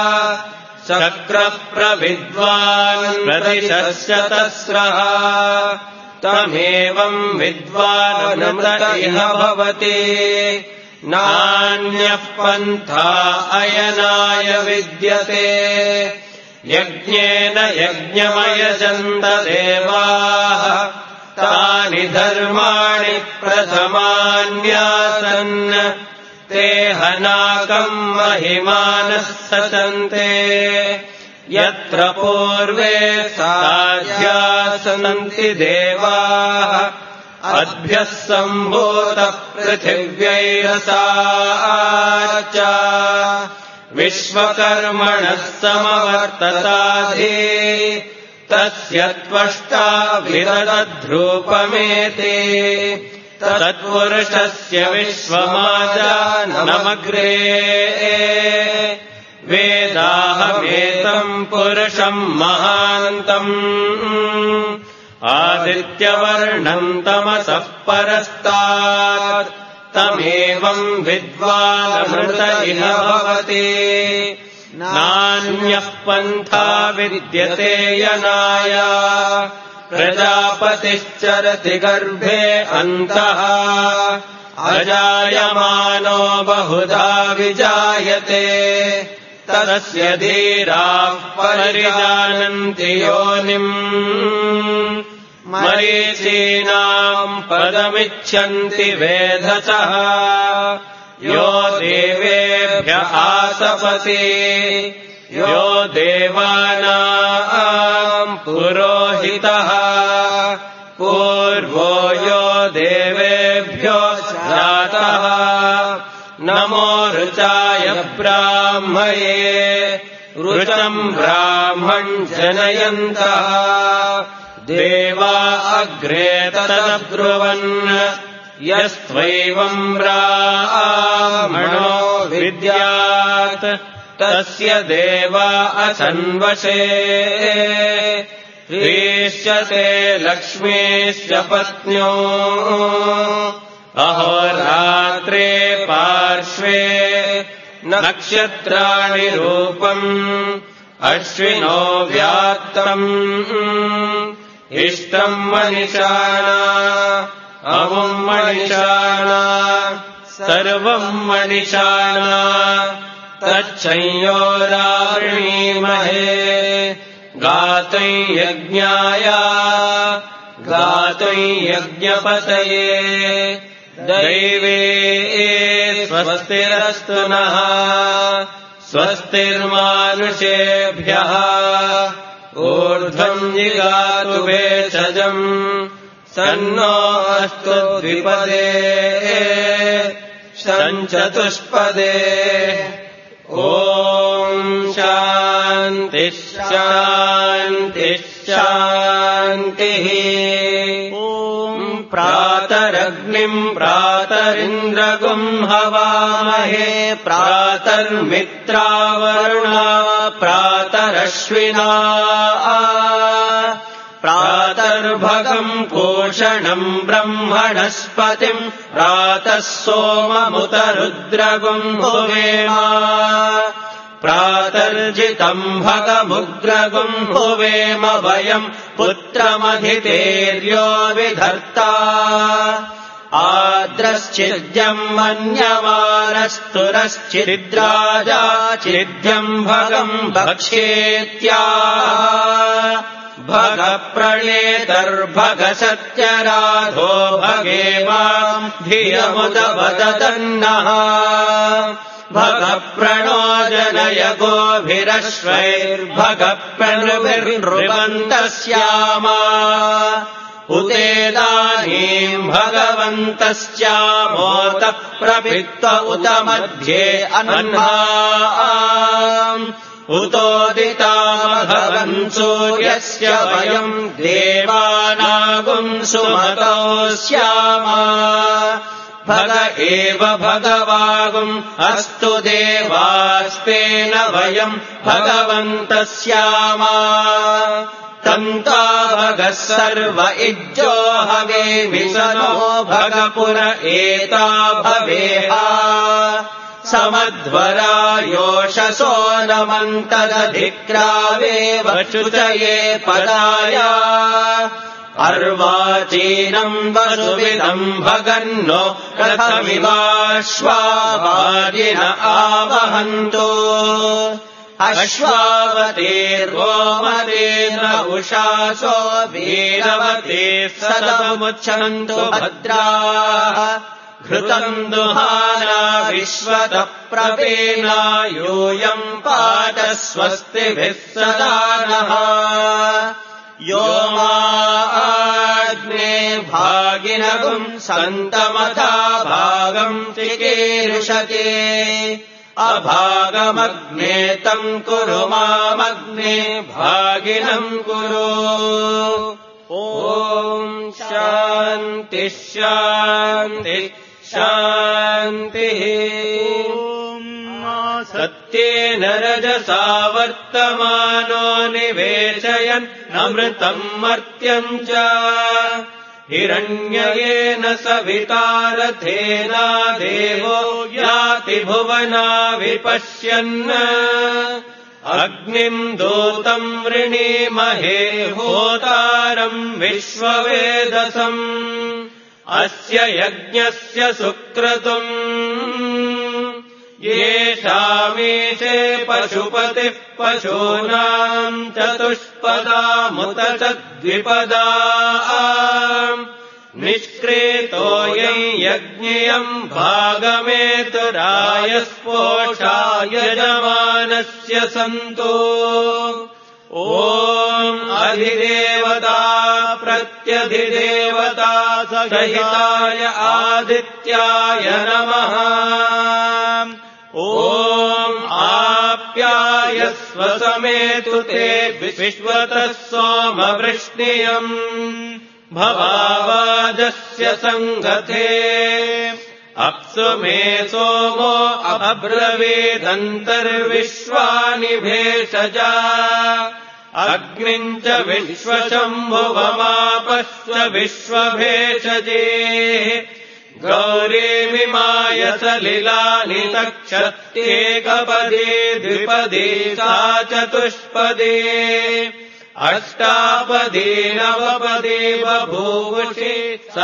C: शक्रप्रविद्वान् प्रतिशस्यतस्रः तमेवम् विद्वानमृत इह भवति नान्यः पन्था अयनाय विद्यते यज्ञेन यज्ञमयजन्त देवाः तानि धर्माणि प्रथमान्यासन् ते हनाकम् महिमानः सचन्ते यत्र पूर्वे साध्यासन्ति देवाः अद्भ्यः सम्भूतः पृथिव्यैरसाच्च विश्वकर्मणः समवर्तताधि तस्य त्वष्टा विदधद्रूपमेति तत्पुरुषस्य विश्वमाजानमग्रे वेदाहमेतम् पुरुषम् महान्तम् आदित्यवर्णम् तमसः परस्तात् तमेवम् विद्वानमृत इह भवति नान्यः पन्था विद्यते यनाय प्रजापतिश्चरति गर्भे अन्तः अजायमानो बहुधा विजायते तदस्य धीराः परिजानन्ति योनिम् मरीचीनाम् पदमिच्छन्ति वेधसः यो देवेभ्य आसपति यो देवानाम् पुरोहितः पूर्वो यो देवेभ्यो जातः नमो ऋचाय ब्राह्मये ऋचम् ब्राह्मम् जनयन्तः देवा अग्रे तदब्रुवन् यस्त्वैवम् ब्राह्मणो विद्यात् तस्य देवा असन्वशे ह्रीश्च ते लक्ष्मीश्च पत्न्यो अहोरात्रे पार्श्वे नक्षत्राणि रूपम् अश्विनो व्यात्तम् इष्टम् मनिषाणा अमुम् मनिषाणा सर्वम् मनिषाणा तच्छंयोरावृणीमहे गातुम् यज्ञाय गातुम् यज्ञपतये दैवे स्वस्तिरस्तु नः स्वस्तिर्मानुषेभ्यः ऊर्ध्वम् जिगातु भेषजम् सन्नो अस्तु द्विपदे सञ्चतुष्पदे ॐ शान्तिः शान्तिः शान्तिः ॐ प्रातरग्निम् प्रातरिन्द्रगुम् हवामहे प्रातर्मित्रावरुणा प्रातरश्विना प्रातर्भगम् पूषणम् ब्रह्मणस्पतिम् प्रातः सोममुतरुद्रगुम् हुवेम प्रातर्जितम् भगमुग्रगुम् हुवेम वयम् पुत्रमधितेर्यो विधर्ता आद्रश्चिद्यम् मन्यमानस्तुरश्चिद्राजा चिद्यम् भगम् भक्ष्येत्या भगप्रणेतर्भगसत्यराधो भगेवाम् धियमुदवदन्नः भगप्रणोजनय गोभिरश्वैर्भगप्रणुभिर्नृवन्तस्यामा उतेदानीम् भगवन्तस्यामोतः प्रपित्व उत मध्ये अह्ना उतोदिता भगवन् सूर्यस्य वयम् देवानागुम् सुमतो स्यामा भग एव भगवागुम् अस्तु देवास्तेन वयम् भगवन्तः स्यामा तन्ता भगः सर्व इज्जो हवे विसनो भगपुर एता भवेहा समध्वरायोषसो नमन्तदधिक्रावेव शुचये पदाया अर्वाचीनम् वसुविदम् भगन्नो रथमिवाश्वावादिन आवहन्तो अश्वावतीर्गोमतेन उषासो वीरवती सदमुच्छन्तु भद्राः घृतम् दुहाना विश्वतः प्रवेना यूयम् पात स्वस्तिभिः सदा नः यो माग्ने भागिनगुम् सन्तमथा भागम् चिकीर्षते अभागमग्ने तम् कुरु मामग्ने भागिनम् कुरु ॐ शान्तिः शान्तिः शान्तिः सत्येन रजसा वर्तमानो निवेशयन् अमृतम् मर्त्यम् च हिरण्ययेन सवितारथेना देवो याति भुवना विपश्यन् अग्निम् दूतम् वृणीमहे होतारम् विश्ववेदसम् अस्य यज्ञस्य सुक्रतुम् येषामीशे पशुपतिः पशूनाम् चतुष्पदामुत च द्विपदा निष्क्रेतोऽयम् यज्ञियम् भागमेतुरायस्पोषाय यजमानस्य सन्तो ॐ अधिदेवता प्रत्यधिदेवता सहिताय आदित्याय नमः ॐ आप्यायस्व समेतु ते विश्वतः सोमवृष्णियम् भवावाजस्य सङ्गते अप्सु मे सोमो अब्रवीदन्तर्विश्वानि भेषजा अग्निम् च विश्वशम्भुवमापश्च विश्वभेषजे गौरीमिमाय सलिलानि तक्षत्येकपदे द्विपदे सा चतुष्पदे अष्टापदे नवपदे बभूवुषि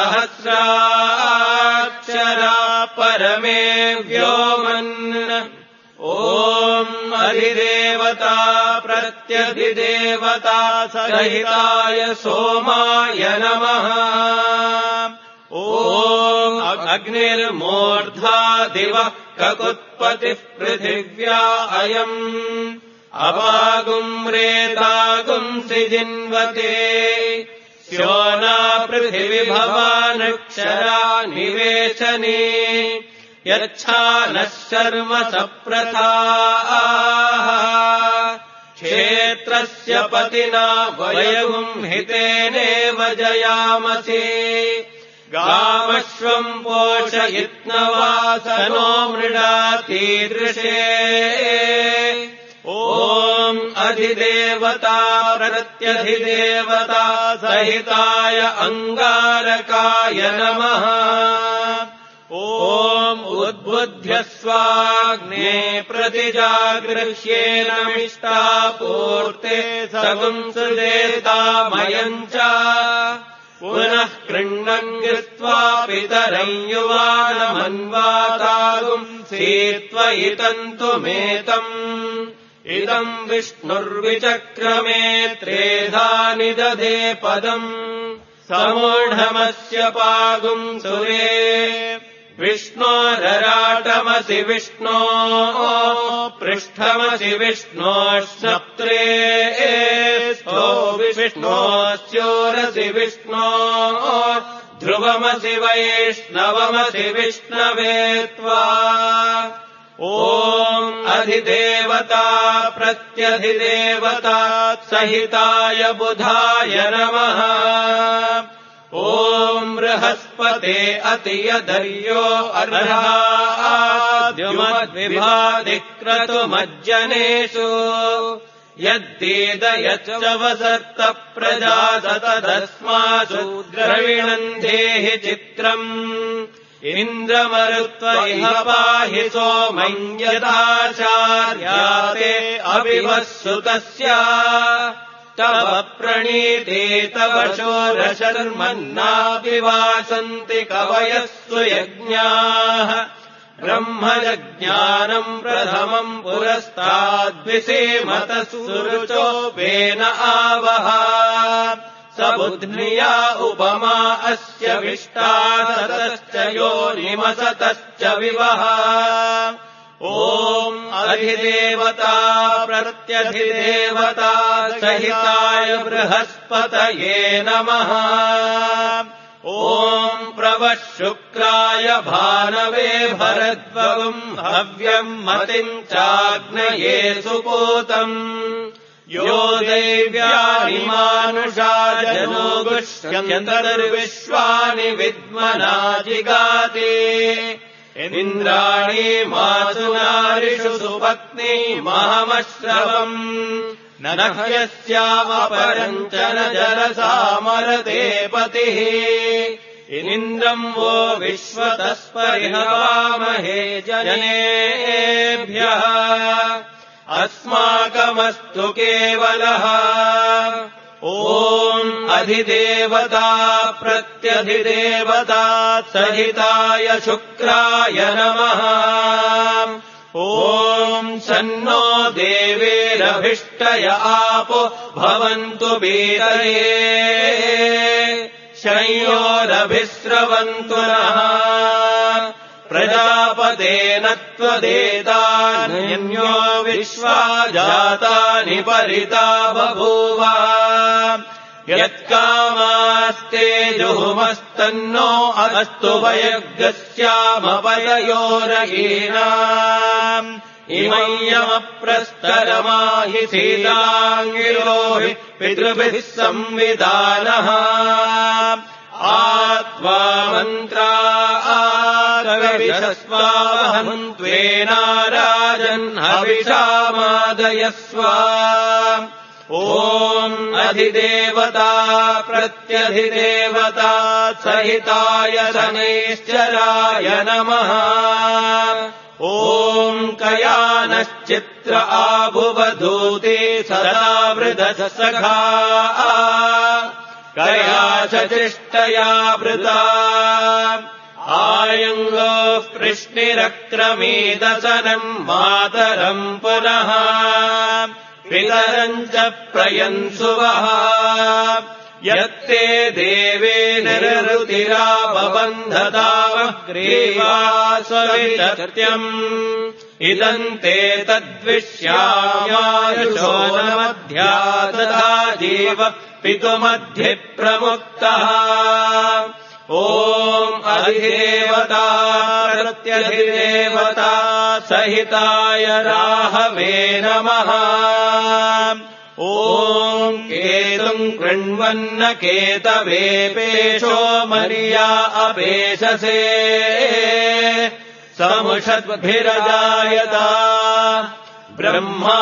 C: सहस्राक्षरा परमे व्योमन् ॐ अधिदेवता प्रत्यधिदेवता सहिताय सोमाय नमः ॐ अग्निर्मूर्धा दिवः ककुत्पतिः पृथिव्या अयम् अपागुम् रेतागुम् सिजिन्वते श्योना पृथिविभवानक्षरा निवेशने यच्छानः शर्म सप्रथाः क्षेत्रस्य पतिना वयगुम् हितेनेव जयामसे गामश्वम् पोषयित्नवासनो मृडातीदृशे ॐ अधिदेवता प्रत्यधिदेवता सहिताय अङ्गारकाय नमः ॐ उद्बुध्यस्वाग्ने प्रतिजागृह्येनमिष्टापूर्ते सगुंसुदेतामयम् च पुनः कृण्णम् यस्त्वा पितरम् युवानमन्वातागुम् सीत्वयितन्तुमेतम् इदम् विष्णुर्विचक्रमे त्रेधा निदधे पदम् समूढमस्य पागुम् सुरे विष्णोरराटमसि विष्णो पृष्ठमसि विष्णोश्नप्त्रे स्थो विष्णोस्योरसि विष्णो ध्रुवमसि वैष्णवमसि विष्णवे त्वा ॐ अधिदेवता प्रत्यधिदेवता सहिताय बुधाय नमः ॐ बृहस्पते अतियदर्यो अर्हाद्युमद्विभादिक्रतुमज्जनेषु यद्देदयच्च वसर्त प्रजात तदस्मासु द्रविणम् देहि चित्रम् इन्द्रमरुत्व इह पाहि सोमम् यथाचार्याते अविवत्सुतस्य तव प्रणीते तव शोरशर्मन्नाभिवासन्ति कवयस्सु यज्ञाः ब्रह्मजज्ञानम् प्रथमम् पुरस्ताद्विसेमतः सुरुचो वेन आवह स बुध्न्या उपमा अस्य विष्टा सतश्च योनिमसतश्च विवह ॐ अधिदेवता प्रत्यधिदेवता सहिताय बृहस्पतये नमः ॐ प्रवः शुक्राय भानवे भरद्वगुम् हव्यम् मतिम् चाग्नये सुपूतम् यो दैव्यानि मानुषा जनो गुष्यन्तर्विश्वानि विद्मना जिगाति इन्द्राणि मासुनारिषु सुपत्नी महमश्रवम् न ह्यस्यामपरञ्चन जलसामरते पतिः इन्द्रम् वो विश्वतस्परिहवामहे जनेभ्यः अस्माकमस्तु केवलः ॐ अधिदेवता प्रत्यधिदेवता सहिताय शुक्राय नमः ॐ सन्नो देवेरभिष्टय आपो भवन्तु वीतये शयोरभिस्रवन्तु नः प्रजापतेन त्वदेतान्यो विश्वा जातानि परिता बभूव यत्कामास्ते जुहुमस्तन्नो अस्तु वयग्स्यामपययोरहीनाम् इमय्यमप्रस्तरमाहि सीताङ्गिरोहि पितृभिः संविधानः आत्वा मन्त्रा आकविशस्वाहन्त्वेनाराजन् हविषामादयस्व ॐ अधिदेवता प्रत्यधिदेवता सहिताय शनैश्चराय नमः ॐ कयानश्चित्र आभुवधूते सदा वृधः सखा कया चतिष्टया वृता आयङ्गोः कृष्णिरक्रमीदसनम् मातरम् पुनः पितरम् च प्रयन्सुवः यत्ते देवे निररुतिरा बबन्धतावग्रीवासवितत्यम् इदम् ते तद्विश्यामायुषो न मध्या तथा जीव पितुमध्ये प्रमुक्तः ॐ अधिदेवता प्रत्यधिदेवता सहिताय राहवे नमः ॐ केतुम् कृण्वन्न केतवे पेशो मर्या अपेशसे समुषद्भिरजायता ब्रह्मा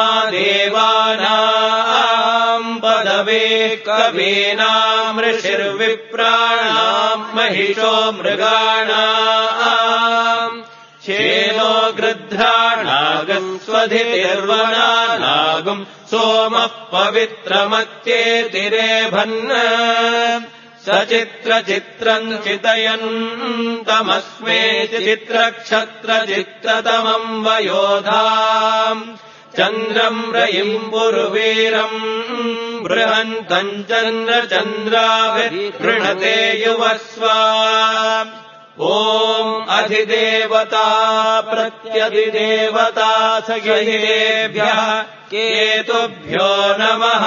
C: देवानाम् पदवे कवीनाम् ऋषिर्विप्राणाम् महिषो मृगाणाम् शेनो गृध्राणागम् स्वधितिर्वनानागम् सोमः पवित्रमत्येतिरेभन् सचित्रचित्रम् चितयन्तमस्मे चित्रक्षत्रचित्रतमम् वयोधाम् चन्द्रम् रयिम् पुरुवीरम् बृहन्तम् चन्द्रचन्द्राभिगृह्णते युवस्वा ॐ अधिदेवता प्रत्यधिदेवता सहितेभ्यः केतुभ्यो नमः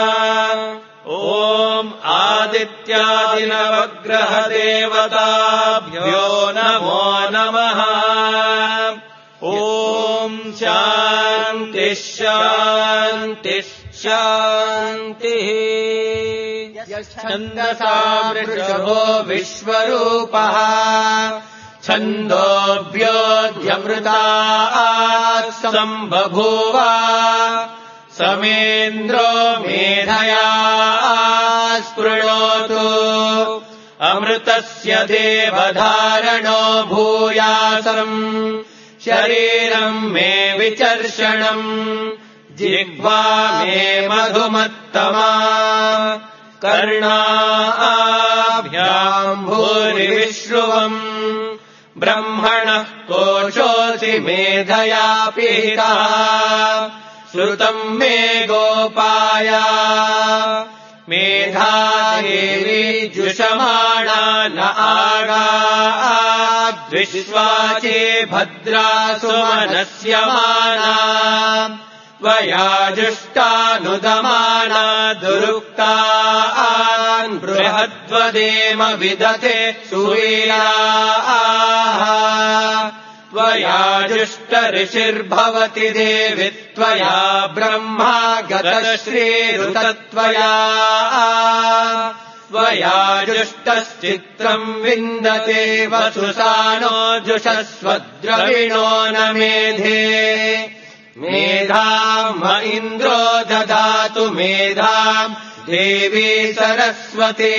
C: ॐ आदित्यादिनवग्रहदेवताभ्यो नमो नमः ॐ शान्तिः शान्तिः शान्तिः छन्दसा वृषभो विश्वरूपः छन्दोभ्योऽध्यमृतात् सम्बभूव समेन्द्रो मेधया स्पृणोतु अमृतस्य देवधारणो भूयासम् शरीरम् मे विचर्षणम् जिह्वा मे मधुमत्तमा कर्णाभ्याम् भूरिविश्रुवम् ब्रह्मणः कोशोऽसि मेधया पीता श्रुतम् मे गोपाय मेधा देवी जुषमाणा न आगाद्विश्वाचे भद्रा सुमनस्यमाना त्वयाजुष्टानुदमाना दुरुक्तान् बृहद्वदेम विदते सुवीराः त्वयाजुष्ट ऋषिर्भवति देवि त्वया ब्रह्मा गतश्रीरुतत्वया त्वयाजुष्टश्चित्रम् विन्दते वसुसानो जुषस्वद्रविणो न मेधे मेधाम् इन्द्रो ददातु मेधाम् देवी सरस्वती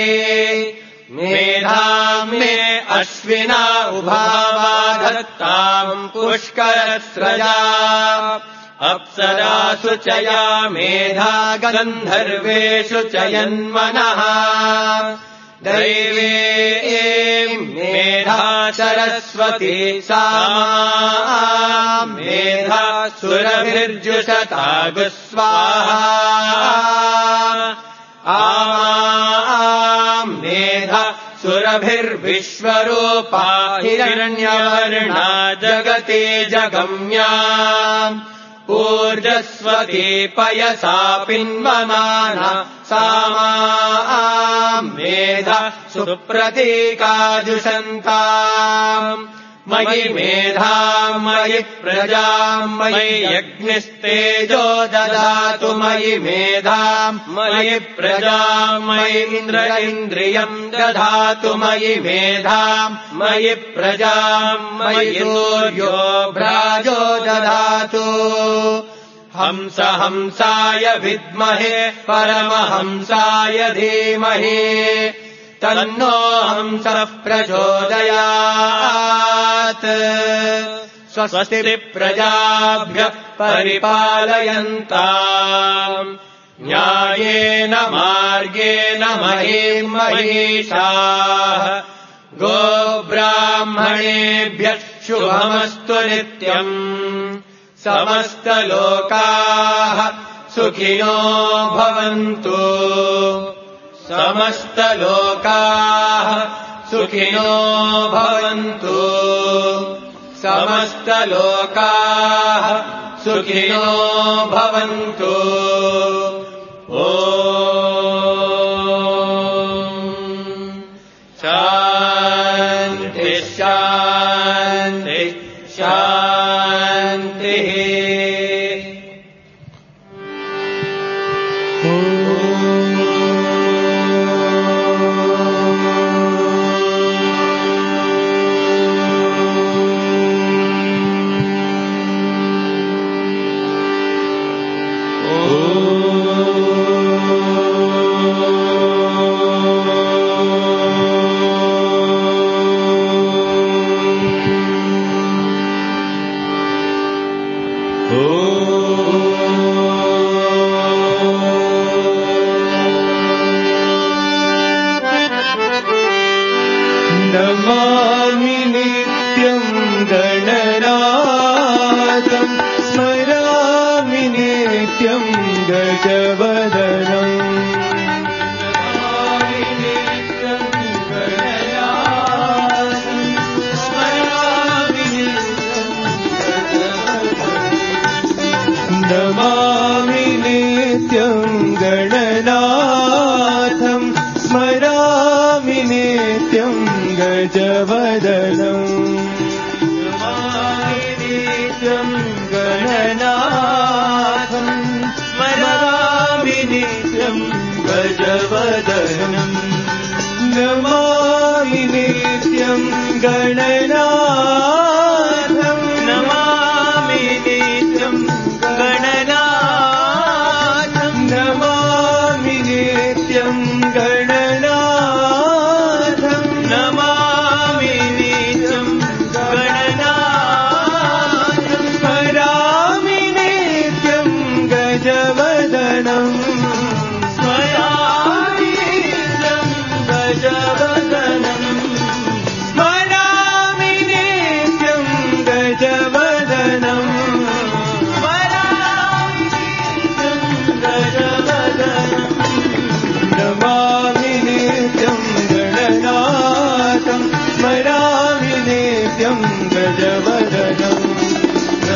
C: मेधाम् मे अश्विना उभावाधत्ताम् पुष्करस्रजा अप्सरासु च या मेधा गन्धर्वेषु च यन्मनः दैवे मेधा सरस्वती सा मेधा सुरभिर्जुषतागु स्वाहा आम् मेधा सुरभिर्विश्वरूपा हिरण्यवर्णा जगति जगम्या ऊर्जस्वती पयसा पिन्वमाना सामाम् मेधा सुप्रतीकाजुषन्ताम् मयि मेधाम् मयि प्रजाम् मयि यज्ञस्तेजो ददातु मयि मेधाम् मयि प्रजाम् मयि इन्द्र इन्द्रियम् ददातु मयि मेधाम् मयि प्रजाम् मयि सूर्यो भ्राजो ददातु हंस हंसाय विद्महे परमहंसाय धीमहि तन्नो हंसः प्रचोदयात् स्वस्ति प्रजाभ्यः परिपालयन्ताम् न्यायेन मार्गेण महीं महिषाः गोब्राह्मणेभ्यः शुभमस्तु नित्यम् समस्तलोकाः सुखिनो भवन्तु समस्तलोकाः सुखिनो भवन्तु समस्तलोकाः सुखिनो भवन्तु ॐ शान्ति शान्ति शान्तिः
D: नमामि नित्यम् गणनाथम् स्मरामि नित्यम् गजवदनम् नमामि नित्यम् गणनाथम् स्मरामि नित्यम् गजवदनम् नमामि नित्यम् गणनाथम् स्मरामि नित्यम् गजवदनम् नमामि नित्यम् गणनाथम् नमामि नित्यम् गणनाथम् नमामि नित्यम् गणनाथम्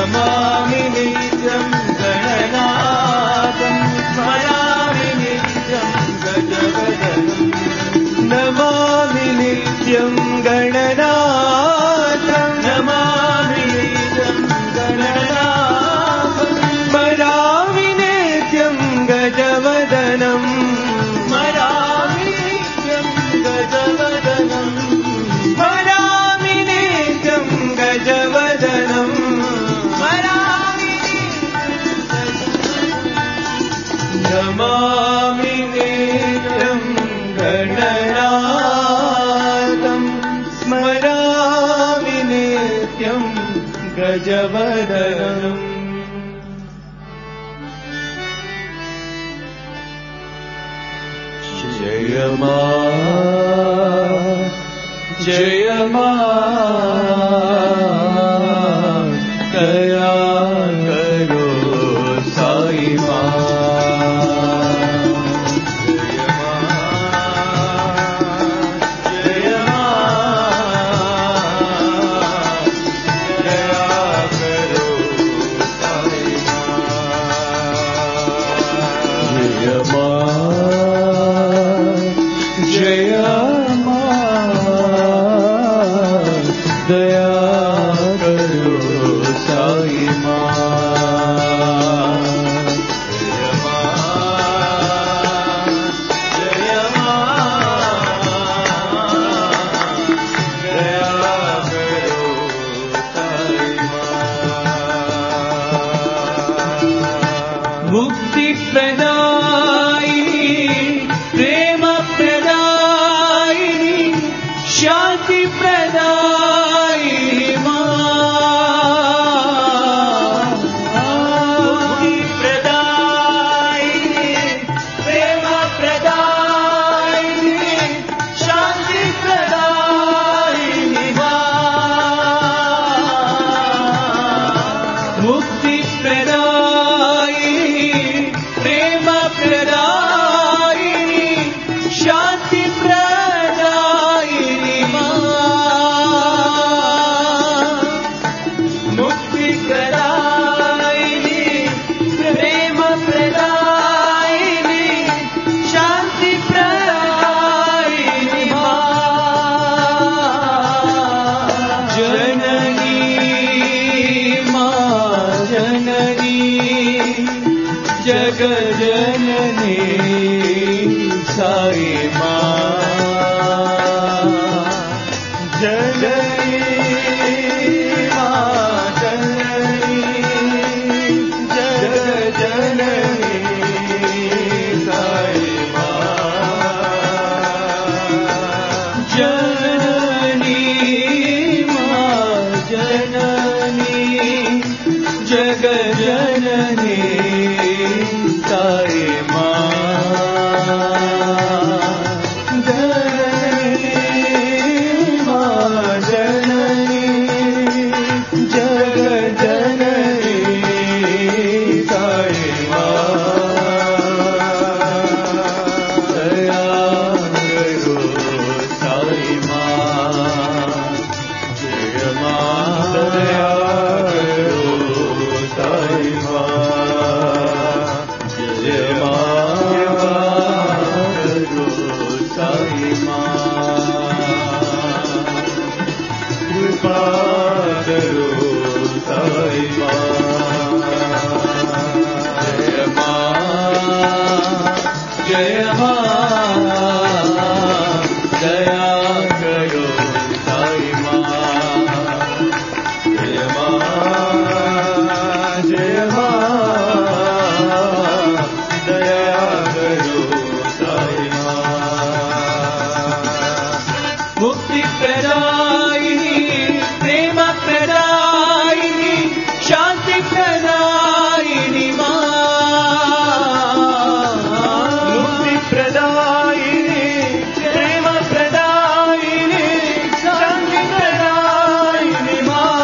D: नमामि नित्यं गणनाथं स्मरामि नित्यं गजवदनं नमामि नित्यं गणनाथं नमामि नित्यं गणनाथं स्मरामि नित्यं गजवदनं स्मरामि नित्यं गजवदनं स्मरामि नित्यं गजवदनं स्मरामि नमामि नित्यं गणनाथं स्मरामि नित्यं गजवदनम् जय मा जय मा दया करो साई मां जय मुक्ति प्रदायिनी प्रेम प्रदायिनी शांति प्रदायिनी मुक्ति प्रदायिनी प्रेम प्रदायिनी शांति प्रदायिनी मुक्ति प्रदायिनी प्रेम प्रदायिनी शांति प्रदायिनी मुक्ति प्रदायिनी प्रेम प्रदायिनी शांति प्रदायिनी जननी मां जननी जग जननी साई मां जननी मां जननी जग जननी साई मां जननी मां जननी जग जननी साई जय दया करो साई मां जय दया करो साई मुक्ति प्रदायिनी प्रेम प्रदायिनी शांति प्रदायिनी मुक्ति प्रदायिनी प्रेम प्रदायिनी शांति प्रदायिनी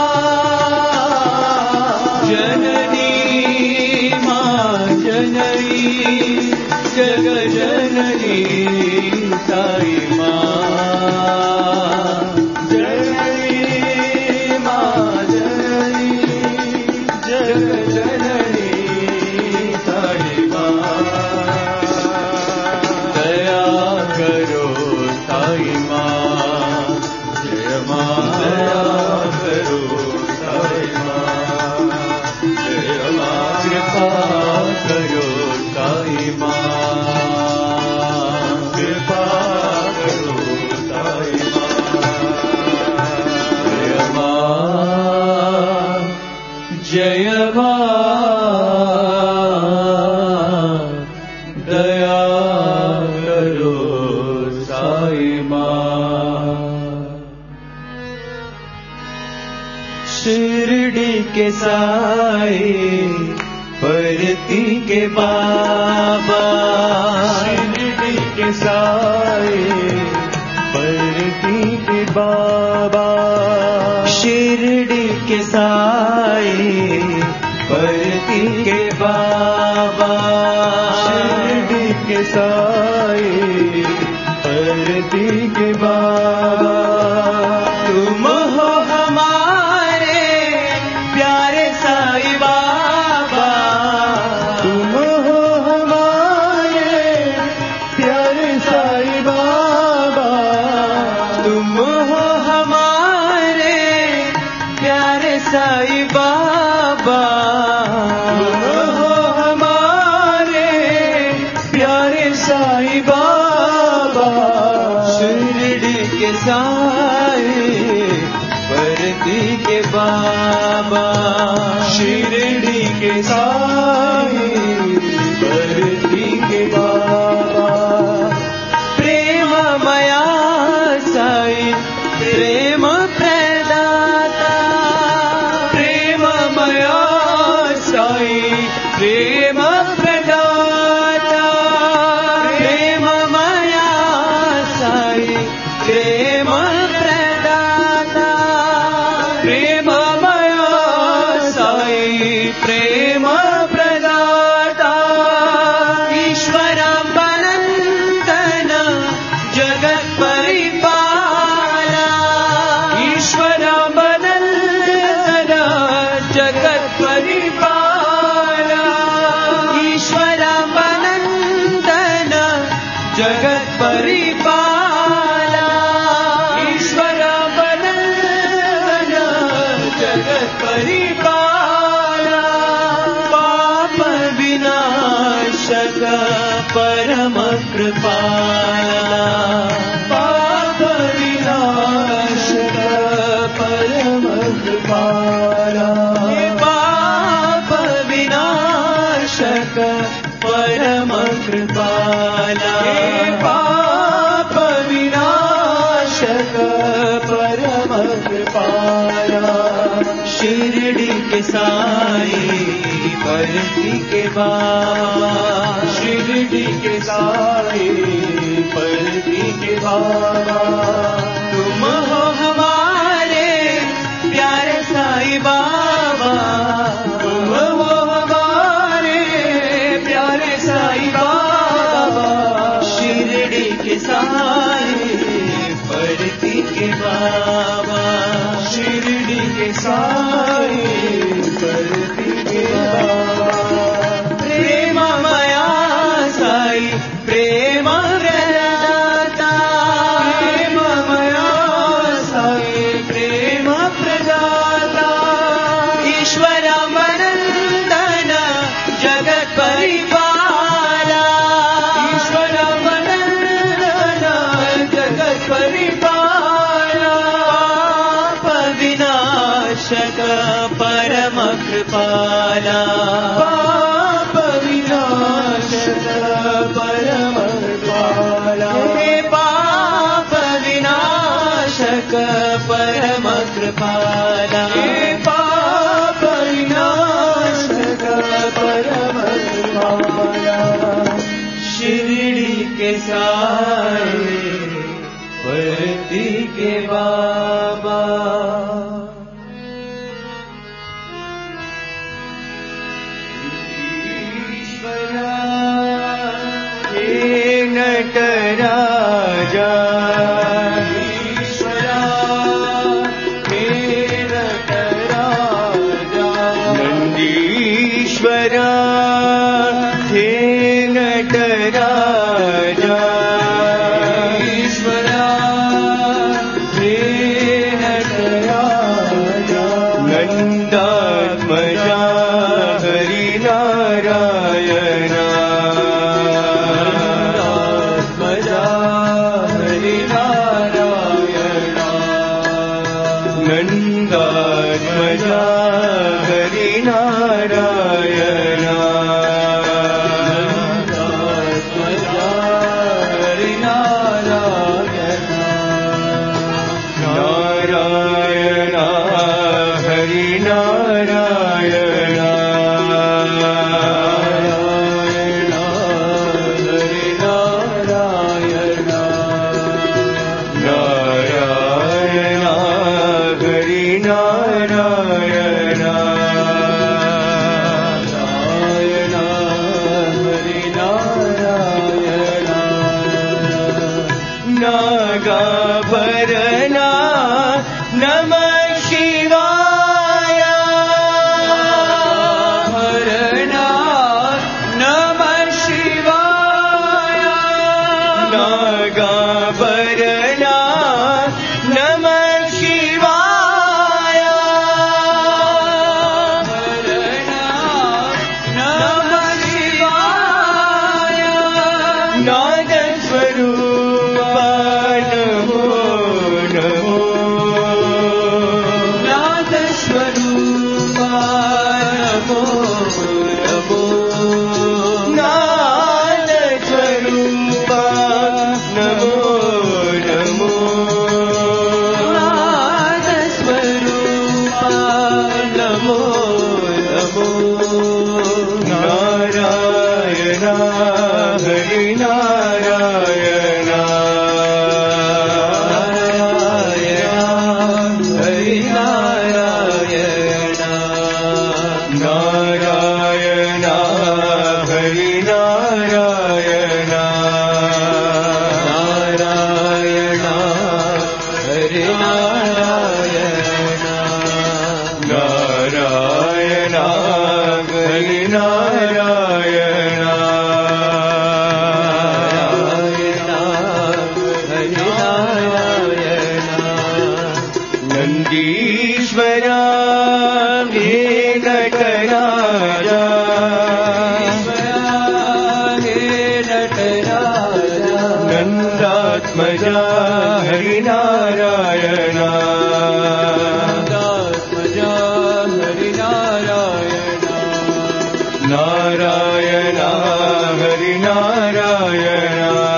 D: जननी मां जननी जग जननी साई मां जननी मां जननी दया करो साई माँ। शिरडी के साई परती के बाबा, शिरडी के साई परती के बाबा, शिरडी के साई परती के बाबा, शिरडी के साई परती के बाबा। तुम हो हमारे प्यारे साई बाबा, तुम हो हमारे प्यारे साई बाबा, तुम हो हमारे प्यारे साई बाबा, तुम हो हमारे प्यारे साई बाबा। शिरडी के साई परती के बाबा, शिरडी के साई परती के बाबा। प्रेममया साई प्रेम प्रदाता, प्रेममया साई प्रेम प्रदाता, प्रेममया साई प्रेम प्रदाता, प्रेममया साई प्रेम प्रदाता। ईश्वराम्बनन्दन जगत् परिपाला, ईश्वराम्बनन्दन जगत् परिपाला, ईश्वराम्बनन्दन जगत् परिपाला, ईश्वराम्बनन्दन जगत् परिपाला। पाप विनाशक परम कृपाला, पाप विनाशक परम कृपाला, पाप विनाशक परम कृपाला, पाप विनाशक परम कृपाला। शिरडी के साई परती के बाबा, शिरडी के साई परती के बाबा। तुम हो हमारे प्यारे साई बाबा, तुम हो हमारे प्यारे साई बाबा। शिरडी के साई परती के बाबा, शिरडी के साई परती के बाबा। प्रेममया साई प्रेम प्रदाता, प्रेममया साई प्रेम प्रदाता। ईश्वराम्बनन्दन जगत् परिपाला, ईश्वराम्बनन्दन जगत् परिपाला। पाप विनाशक परम कृपाला, पाप विनाशक परम कृपाला, पाप विनाशक परम कृपाला, पाप विनाशक परम कृपाला। शिरडी के साई परती के बाबा। ईश्वरा हे नटराजा, ईश्वरा हे नटराजा, नंदीश्वरा हे नटराजा, ईश्वरा हे नटराजा। नंदात्मजा हरिनारायणा, नंदात्मजा हरिनारायणा, नंदात्मजा हरिनारायणा। నారాయణ హరి నారాయణ నారాయణ హరి నారాయణ నారాయణ హరి నారాయణ హరి నారాయణ నందీశ్వర హే నటరాజా హే నటరాజా నందాత్మజా హరి నారాయణ నందాత్మజా హరి నారాయణ నారాయణ హరి నారాయణ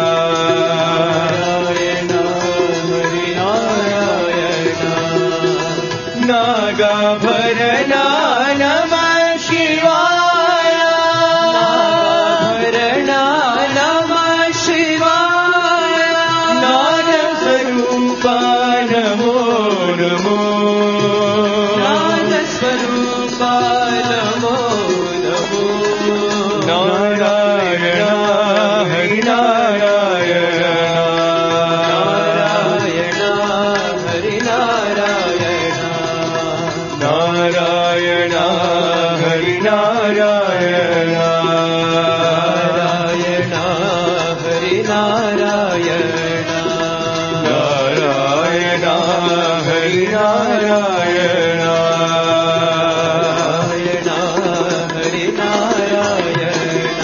D: నాగాభరణ నమః శివాయ నాగాభరణ నమః శివాయ నాద స్వరూప నమో నమో నాద స్వరూప నమో నమో నారాయణ హరి నారాయణ నారాయణ హరి నారాయణ నారాయణ హరి నారాయణ నారాయణ హరి నారాయణ నారాయణ హరి నారాయణ నారాయణ హరి నారాయణ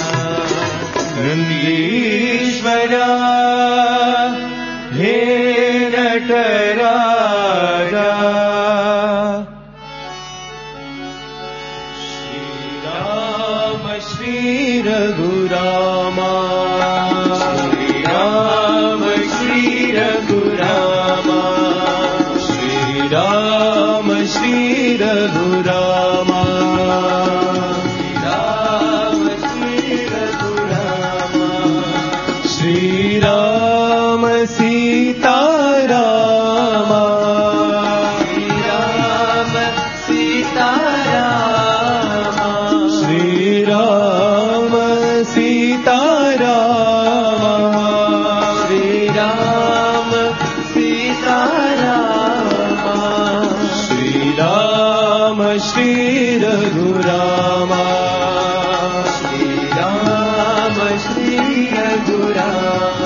D: నందీశ్వర హే నటరాజా శ్రీ రఘురామ శ్రీరామ శ్రీ రఘురామ శ్రీరామ శ్రీ రఘురామ శ్రీరామ శ్రీ రఘురామ శ్రీరామ సీతారామ శ్రీరామ సీతారామ శ్రీరామ సీతారామ శ్రీరామ సీతారామ శ్రీరామ శ్రీ రఘురామ శ్రీరామ శ్రీ రఘురామ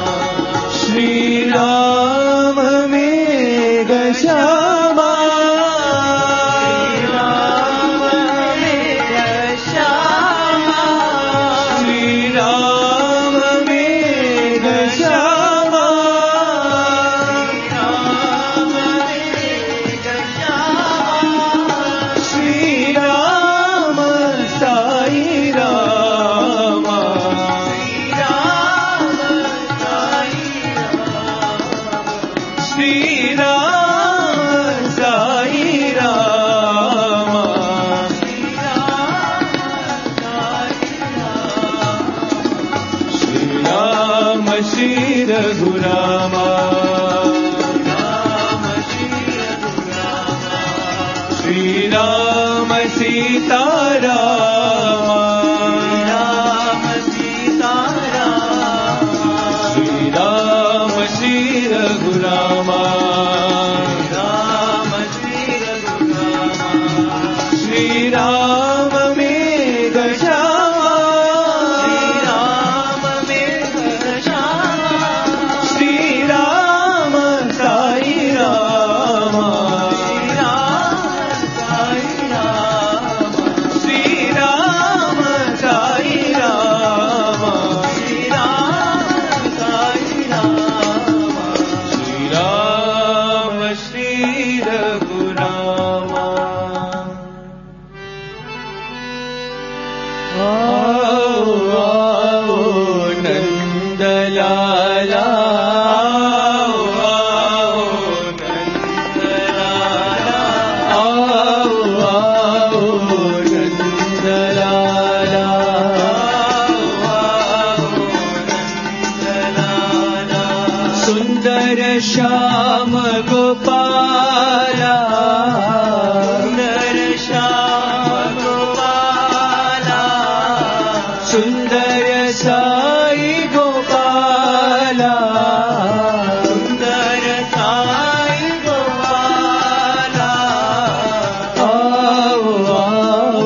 D: శ్రీరామ మేఘ శ్యామ రఘురామ శ్రీరామ సీతారామ రామ సీతారామ శ్రీరామ శ్రీ రఘురామ రామ శ్రీ రఘురామ శ్రీరామ మేఘ శ్యామ శ్రీరామ మేఘ శ్యామ శ్రీరామ సాయి రామ శ్రీరామ సాయి రామ శ్రీరామ సాయి రామ శ్రీరామ శ్రీ రఘురామ आओ आओ नंदलाला आओ नंदलाला आओ आओ नंदलाला आओ नंदलाला सुंदर श्याम गोपाला सुंदर श्याम गोपाला साई गोपाला
C: सुंदर साई गोपाला
D: आओ आओ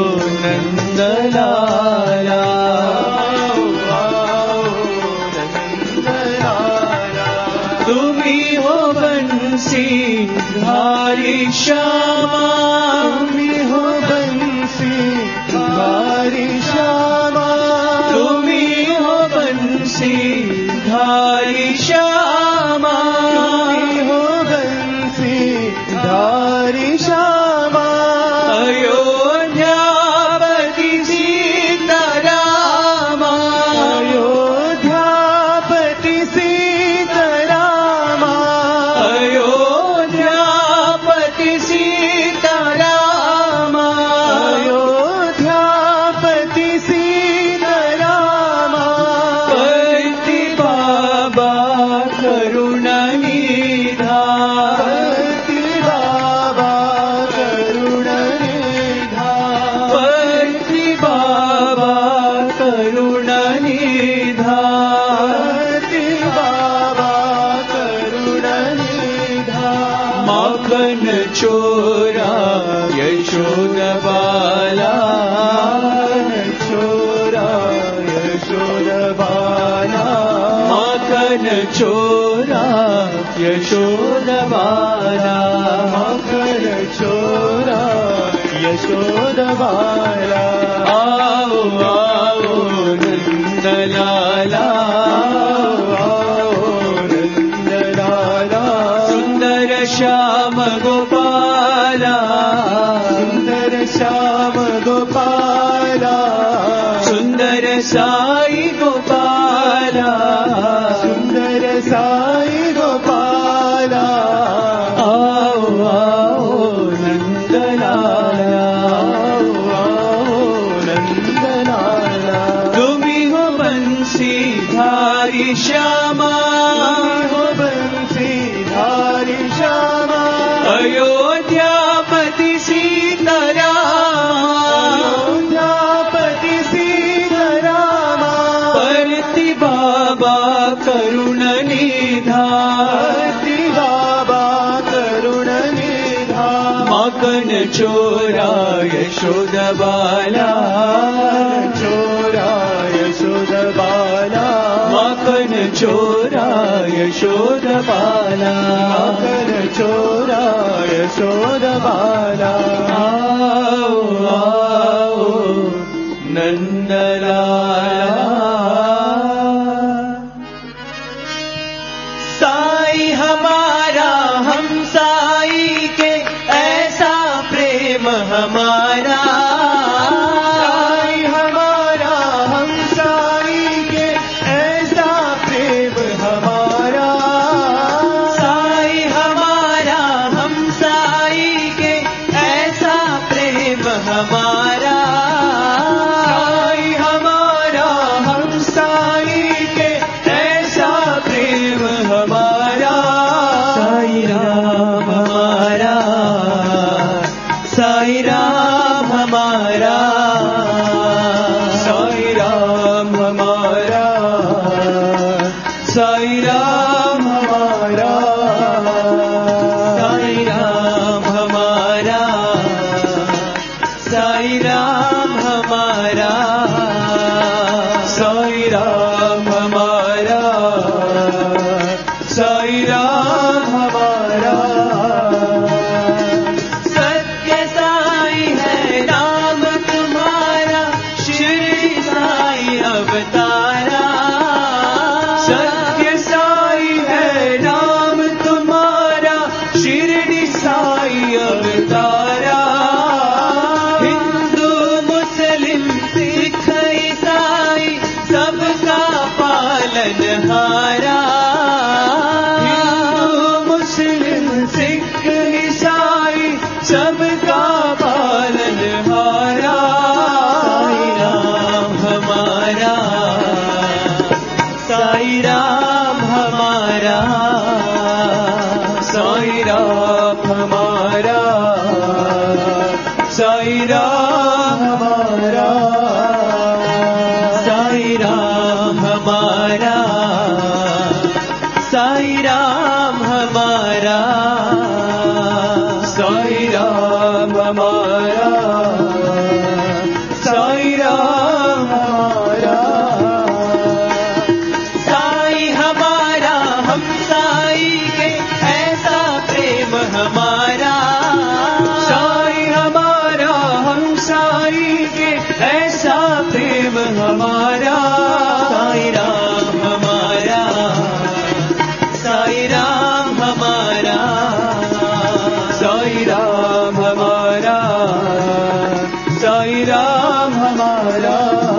D: नंदलाला तुम्ही हो बंसी धारी श्यामा
C: तुम्ही हो बंसी धारी श्यामा
D: तुम्ही हो बंसी धारी श्यामा
C: तुम्ही हो बंसी धारी श्यामा
D: अयोध्यापति सीतारामा
C: अयोध्यापति सीतारामा
D: अयोध्यापति सीतारामा
C: अयोध्यापति सीतारामा
D: पति बाबा करुणनिधा
C: पति बाबा करुणनिधा
D: पति बाबा करुणनिधा
C: पति बाबा करुणनिधा
D: माखन चोरा यशोद बाला
C: छोरा यशोद बाला
D: माखन चोरा यशोद बाला
C: मकर छोरा यशोद बाला
D: आओ आओ नंदलाला
C: आओ नंदलाला
D: सुंदर श्याम गोपाला
C: सुंदर श्याम गोपाला
D: सुंदर साई गोपाला
C: सुंदर साई गोपाला
D: आओ आओ नंदलाला
C: आओ आओ नंदलाला
D: तुम्ही हो बंसी धारी श्यामा
C: हो बंसी धारी श्यामा
D: अयोध्यापति सीतारामा
C: अयोध्यापति सीतारामा
D: परति बाबा करुणनिधा
C: पति बाबा करुणनिधा
D: माखन चोरा यशोद बाला
C: छोरा यशोद बाला
D: माखन चोरा यशोद बाला
C: मकर छोरा यशोद बाला
D: आओ आओ नंदलाला साई हमारा हम साई के ऐसा प्रेम हमारा
C: साई हमारा हम साई के ऐसा प्रेम हमारा
D: साई हमारा हम साई के ऐसा प्रेम हमारा
C: साई हमारा हम
D: ऐसा प्रेम हमारा साई राम हमारा साई राम हमारा साई राम हमारा साई राम हमारा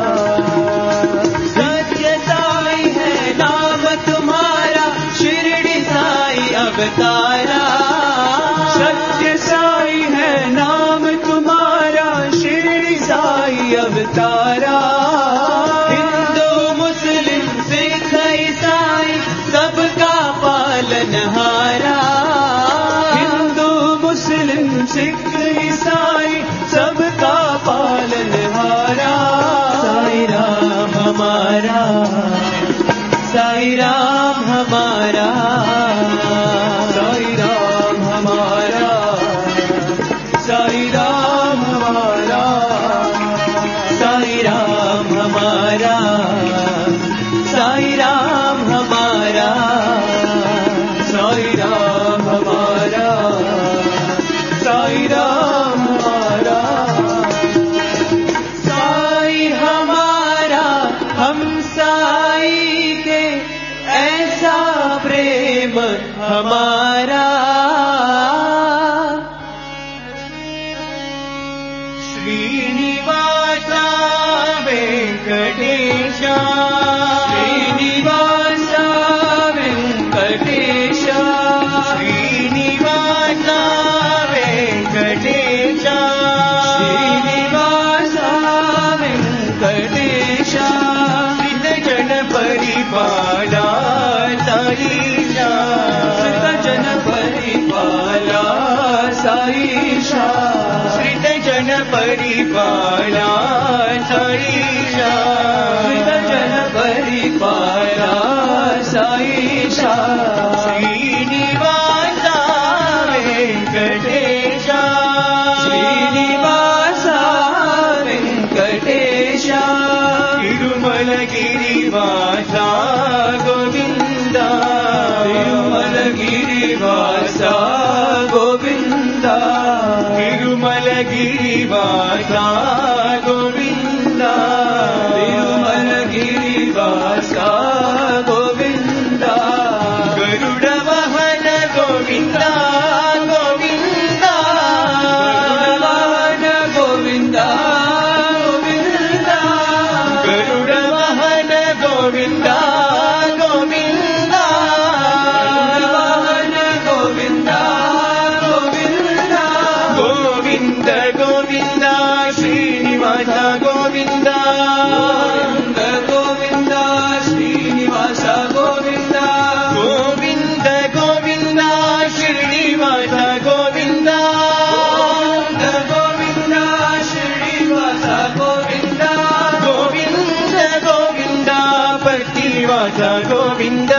D: सत्य साई है नाम तुम्हारा शिरडी साई अवतारा सत्य साई है नाम तुम्हारा शिरडी साई अवतारा हिंदू मुस्लिम सिख ईसाई सबका पालनहारा हिंदू मुस्लिम सिख ईसाई सबका पालनहारा साई राम हमारा साई राम हमारा साई राम हमारा साई राम हमारा साई राम हमारा साई राम हमारा साई राम हमारा साई राम हमारा साई हमारा हम साई के ऐसा प्रेम हमारा श्रीनिवासा वेंकटेशा श्रीनिवासा वेंकटेशा श्रीनिवासा वेंकटेशा श्रीनिवासा वेंकटेशा श्रीजन परिपाला साईशा श्रीजन परिपाला साईशा श्रीजन परिपाला साईशा श्रीजन परिपाला साईशा श्रीनिवासा वेंकटेशा श्रीनिवासा वेंकटेशा तिरुमलगिरिवासा गोविंदा तिरुमलगिरिवासा गोविंदा तिरुमलगिरिवासा गोविंदा तिरुमलगिरिवासा गोविंदा गरुड़ वाहन गोविंदा गोविंदा गोविंदा गोविंदा गरुड़ वाहन गोविंदा गोविंदा वाहन गोविंदा गोविंदा गोविंद गोविंद श्रीनिवास गोविंद गोविंद श्रीनिवास गोविंद गोविंद गोविंद श्रीनिवास गोविंद गोविंद श्रीनिवास गोविंद गोविंद गोविंद प्रतिवास गोविंद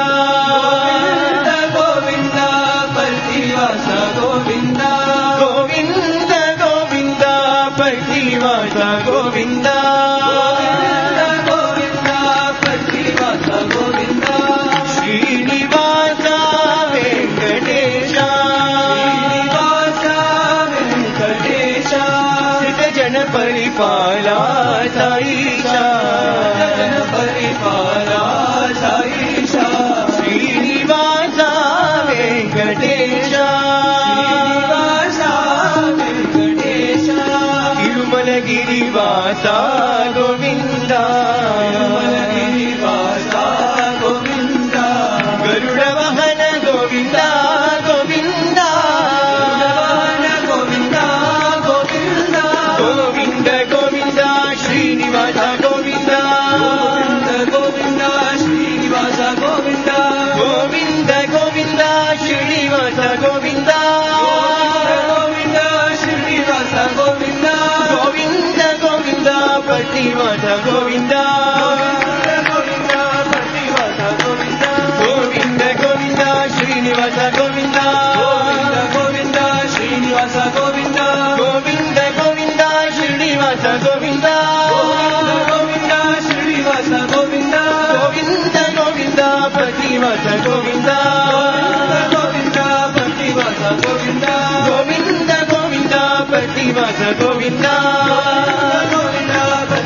D: गोविंद प्रतिवास गोविंद गोविंद गोविंद प्रतिवास गोविंद गोविंद प्रतिवास गोविंद श्रीनिवास वेंकटेशा श्रीनिवास वेंकटेशा जन परिपाला साईशा जन परिपाला साईशा श्रीनिवास वेंकटेशा श्रीनिवास वेंकटेशा तिरुमलगिरिवासा गोविंदा तिरुमलगिरिवासा गोविंदा गरुड़ वाहन गोविंदा गोविंदा गोविंदा गोविंदा गोविंद गोविंद श्रीनिवास गोविंद गोविंद गोविंद श्रीनिवास गोविंद गोविंद गोविंद श्रीनिवास गोविंद गोविंद श्रीनिवास गोविंद गोविंद गोविंद प्रतिवास गोविंद गोविंद प्रतिवास गोविंद गोविंद गोविंद श्रीनिवास गोविंद गोविंद गोविंद श्रीनिवास गोविंद गोविंद गोविंद श्रीनिवास गोविंद गोविंद श्रीनिवास गोविंद गोविंद गोविंद प्रतिवास गोविंद गोविंद प्रतिवास गोविंद गोविंद गोविंद प्रतिवास गोविंद गोविंद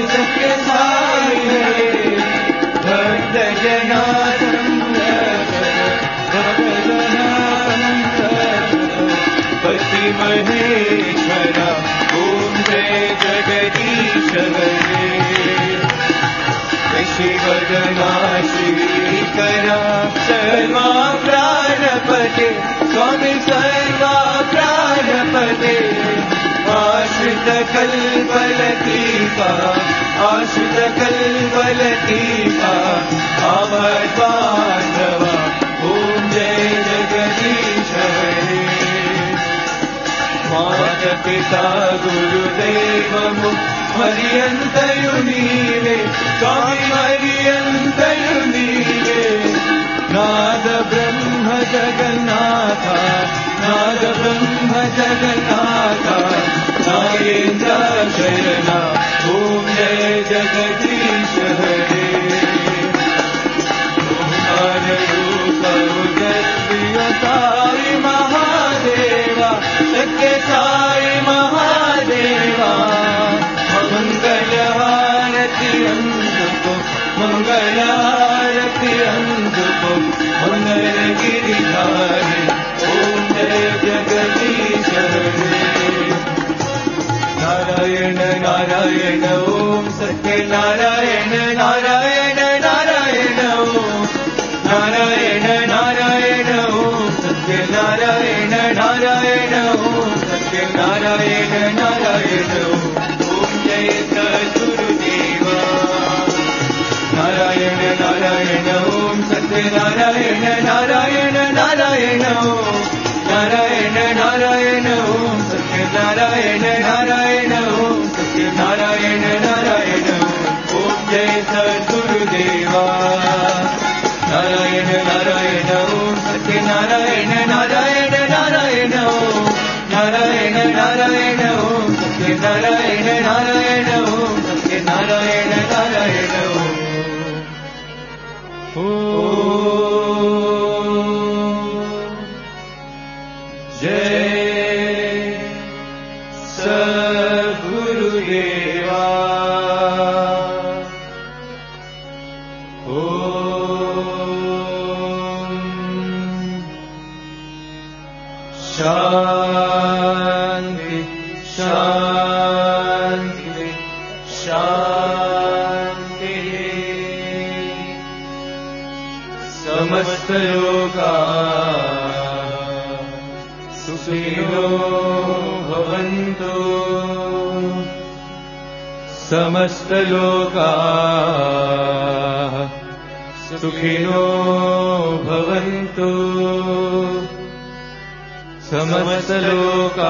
D: सत्य साई हरे भक्त जना पति महेश्वरा ओम जय जगदीश हरे शिवगणा श्रीकरा सर्वा प्राणपते स्वामी सर्वा प्राणपते आश्रित कल्पलतीका आश्रित कल्पलतीका अवद्बान्धवा ओम जय जगदीश हरे माता पिता गुरुदेव हरियन्तयुनीवे स्वामी हरियन्तयुनीवे नाद ब्रह्म जगन्नाथा नाद ब्रह्म जगन्नाथा नागेन्द्र शरणा ओम जय जगदीश हरे ओंकार रूप उदय साई महादेवा सत्य साई महादेवा मंगलहारति अंधको मंगलहारति अंधको मंगल गिरिधारी ओम जय जगदीश हरे नारायण नारायण ओम सत्य नारायण नारायण नारायण ओम नारायण नारायण ओम सत्य नारायण नारायण ओम सत्य नारायण नारायण ओम जय सद्गुरुदेवा नारायण नारायण ओम सत्य नारायण नारायण नारायण ओम नारायण नारायण ओम सत्य नारायण नारायण ओम सत्य नारायण नारायण ओम जय सद्गुरुदेवा नारायण नारायण ओम सत्य नारायण नारायण नारायण ओम नारायण नारायण ओम सत्य नारायण नारायण ओम सत्य नारायण नारायण ओम जय सद्गुरुदेवा शांति शांति शांति समस्त लोका सुखिनो भवन्तु समस्त लोका सुखिनो भवन्तु समस्त लोका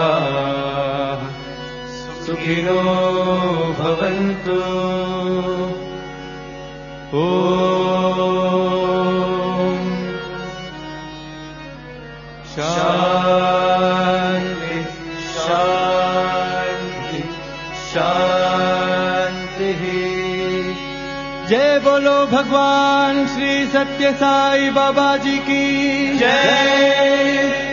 D: सुखिनो भवन्तु ओम शांति शांति शांति जय बोलो भगवान श्री सत्य साई बाबा जी की जय।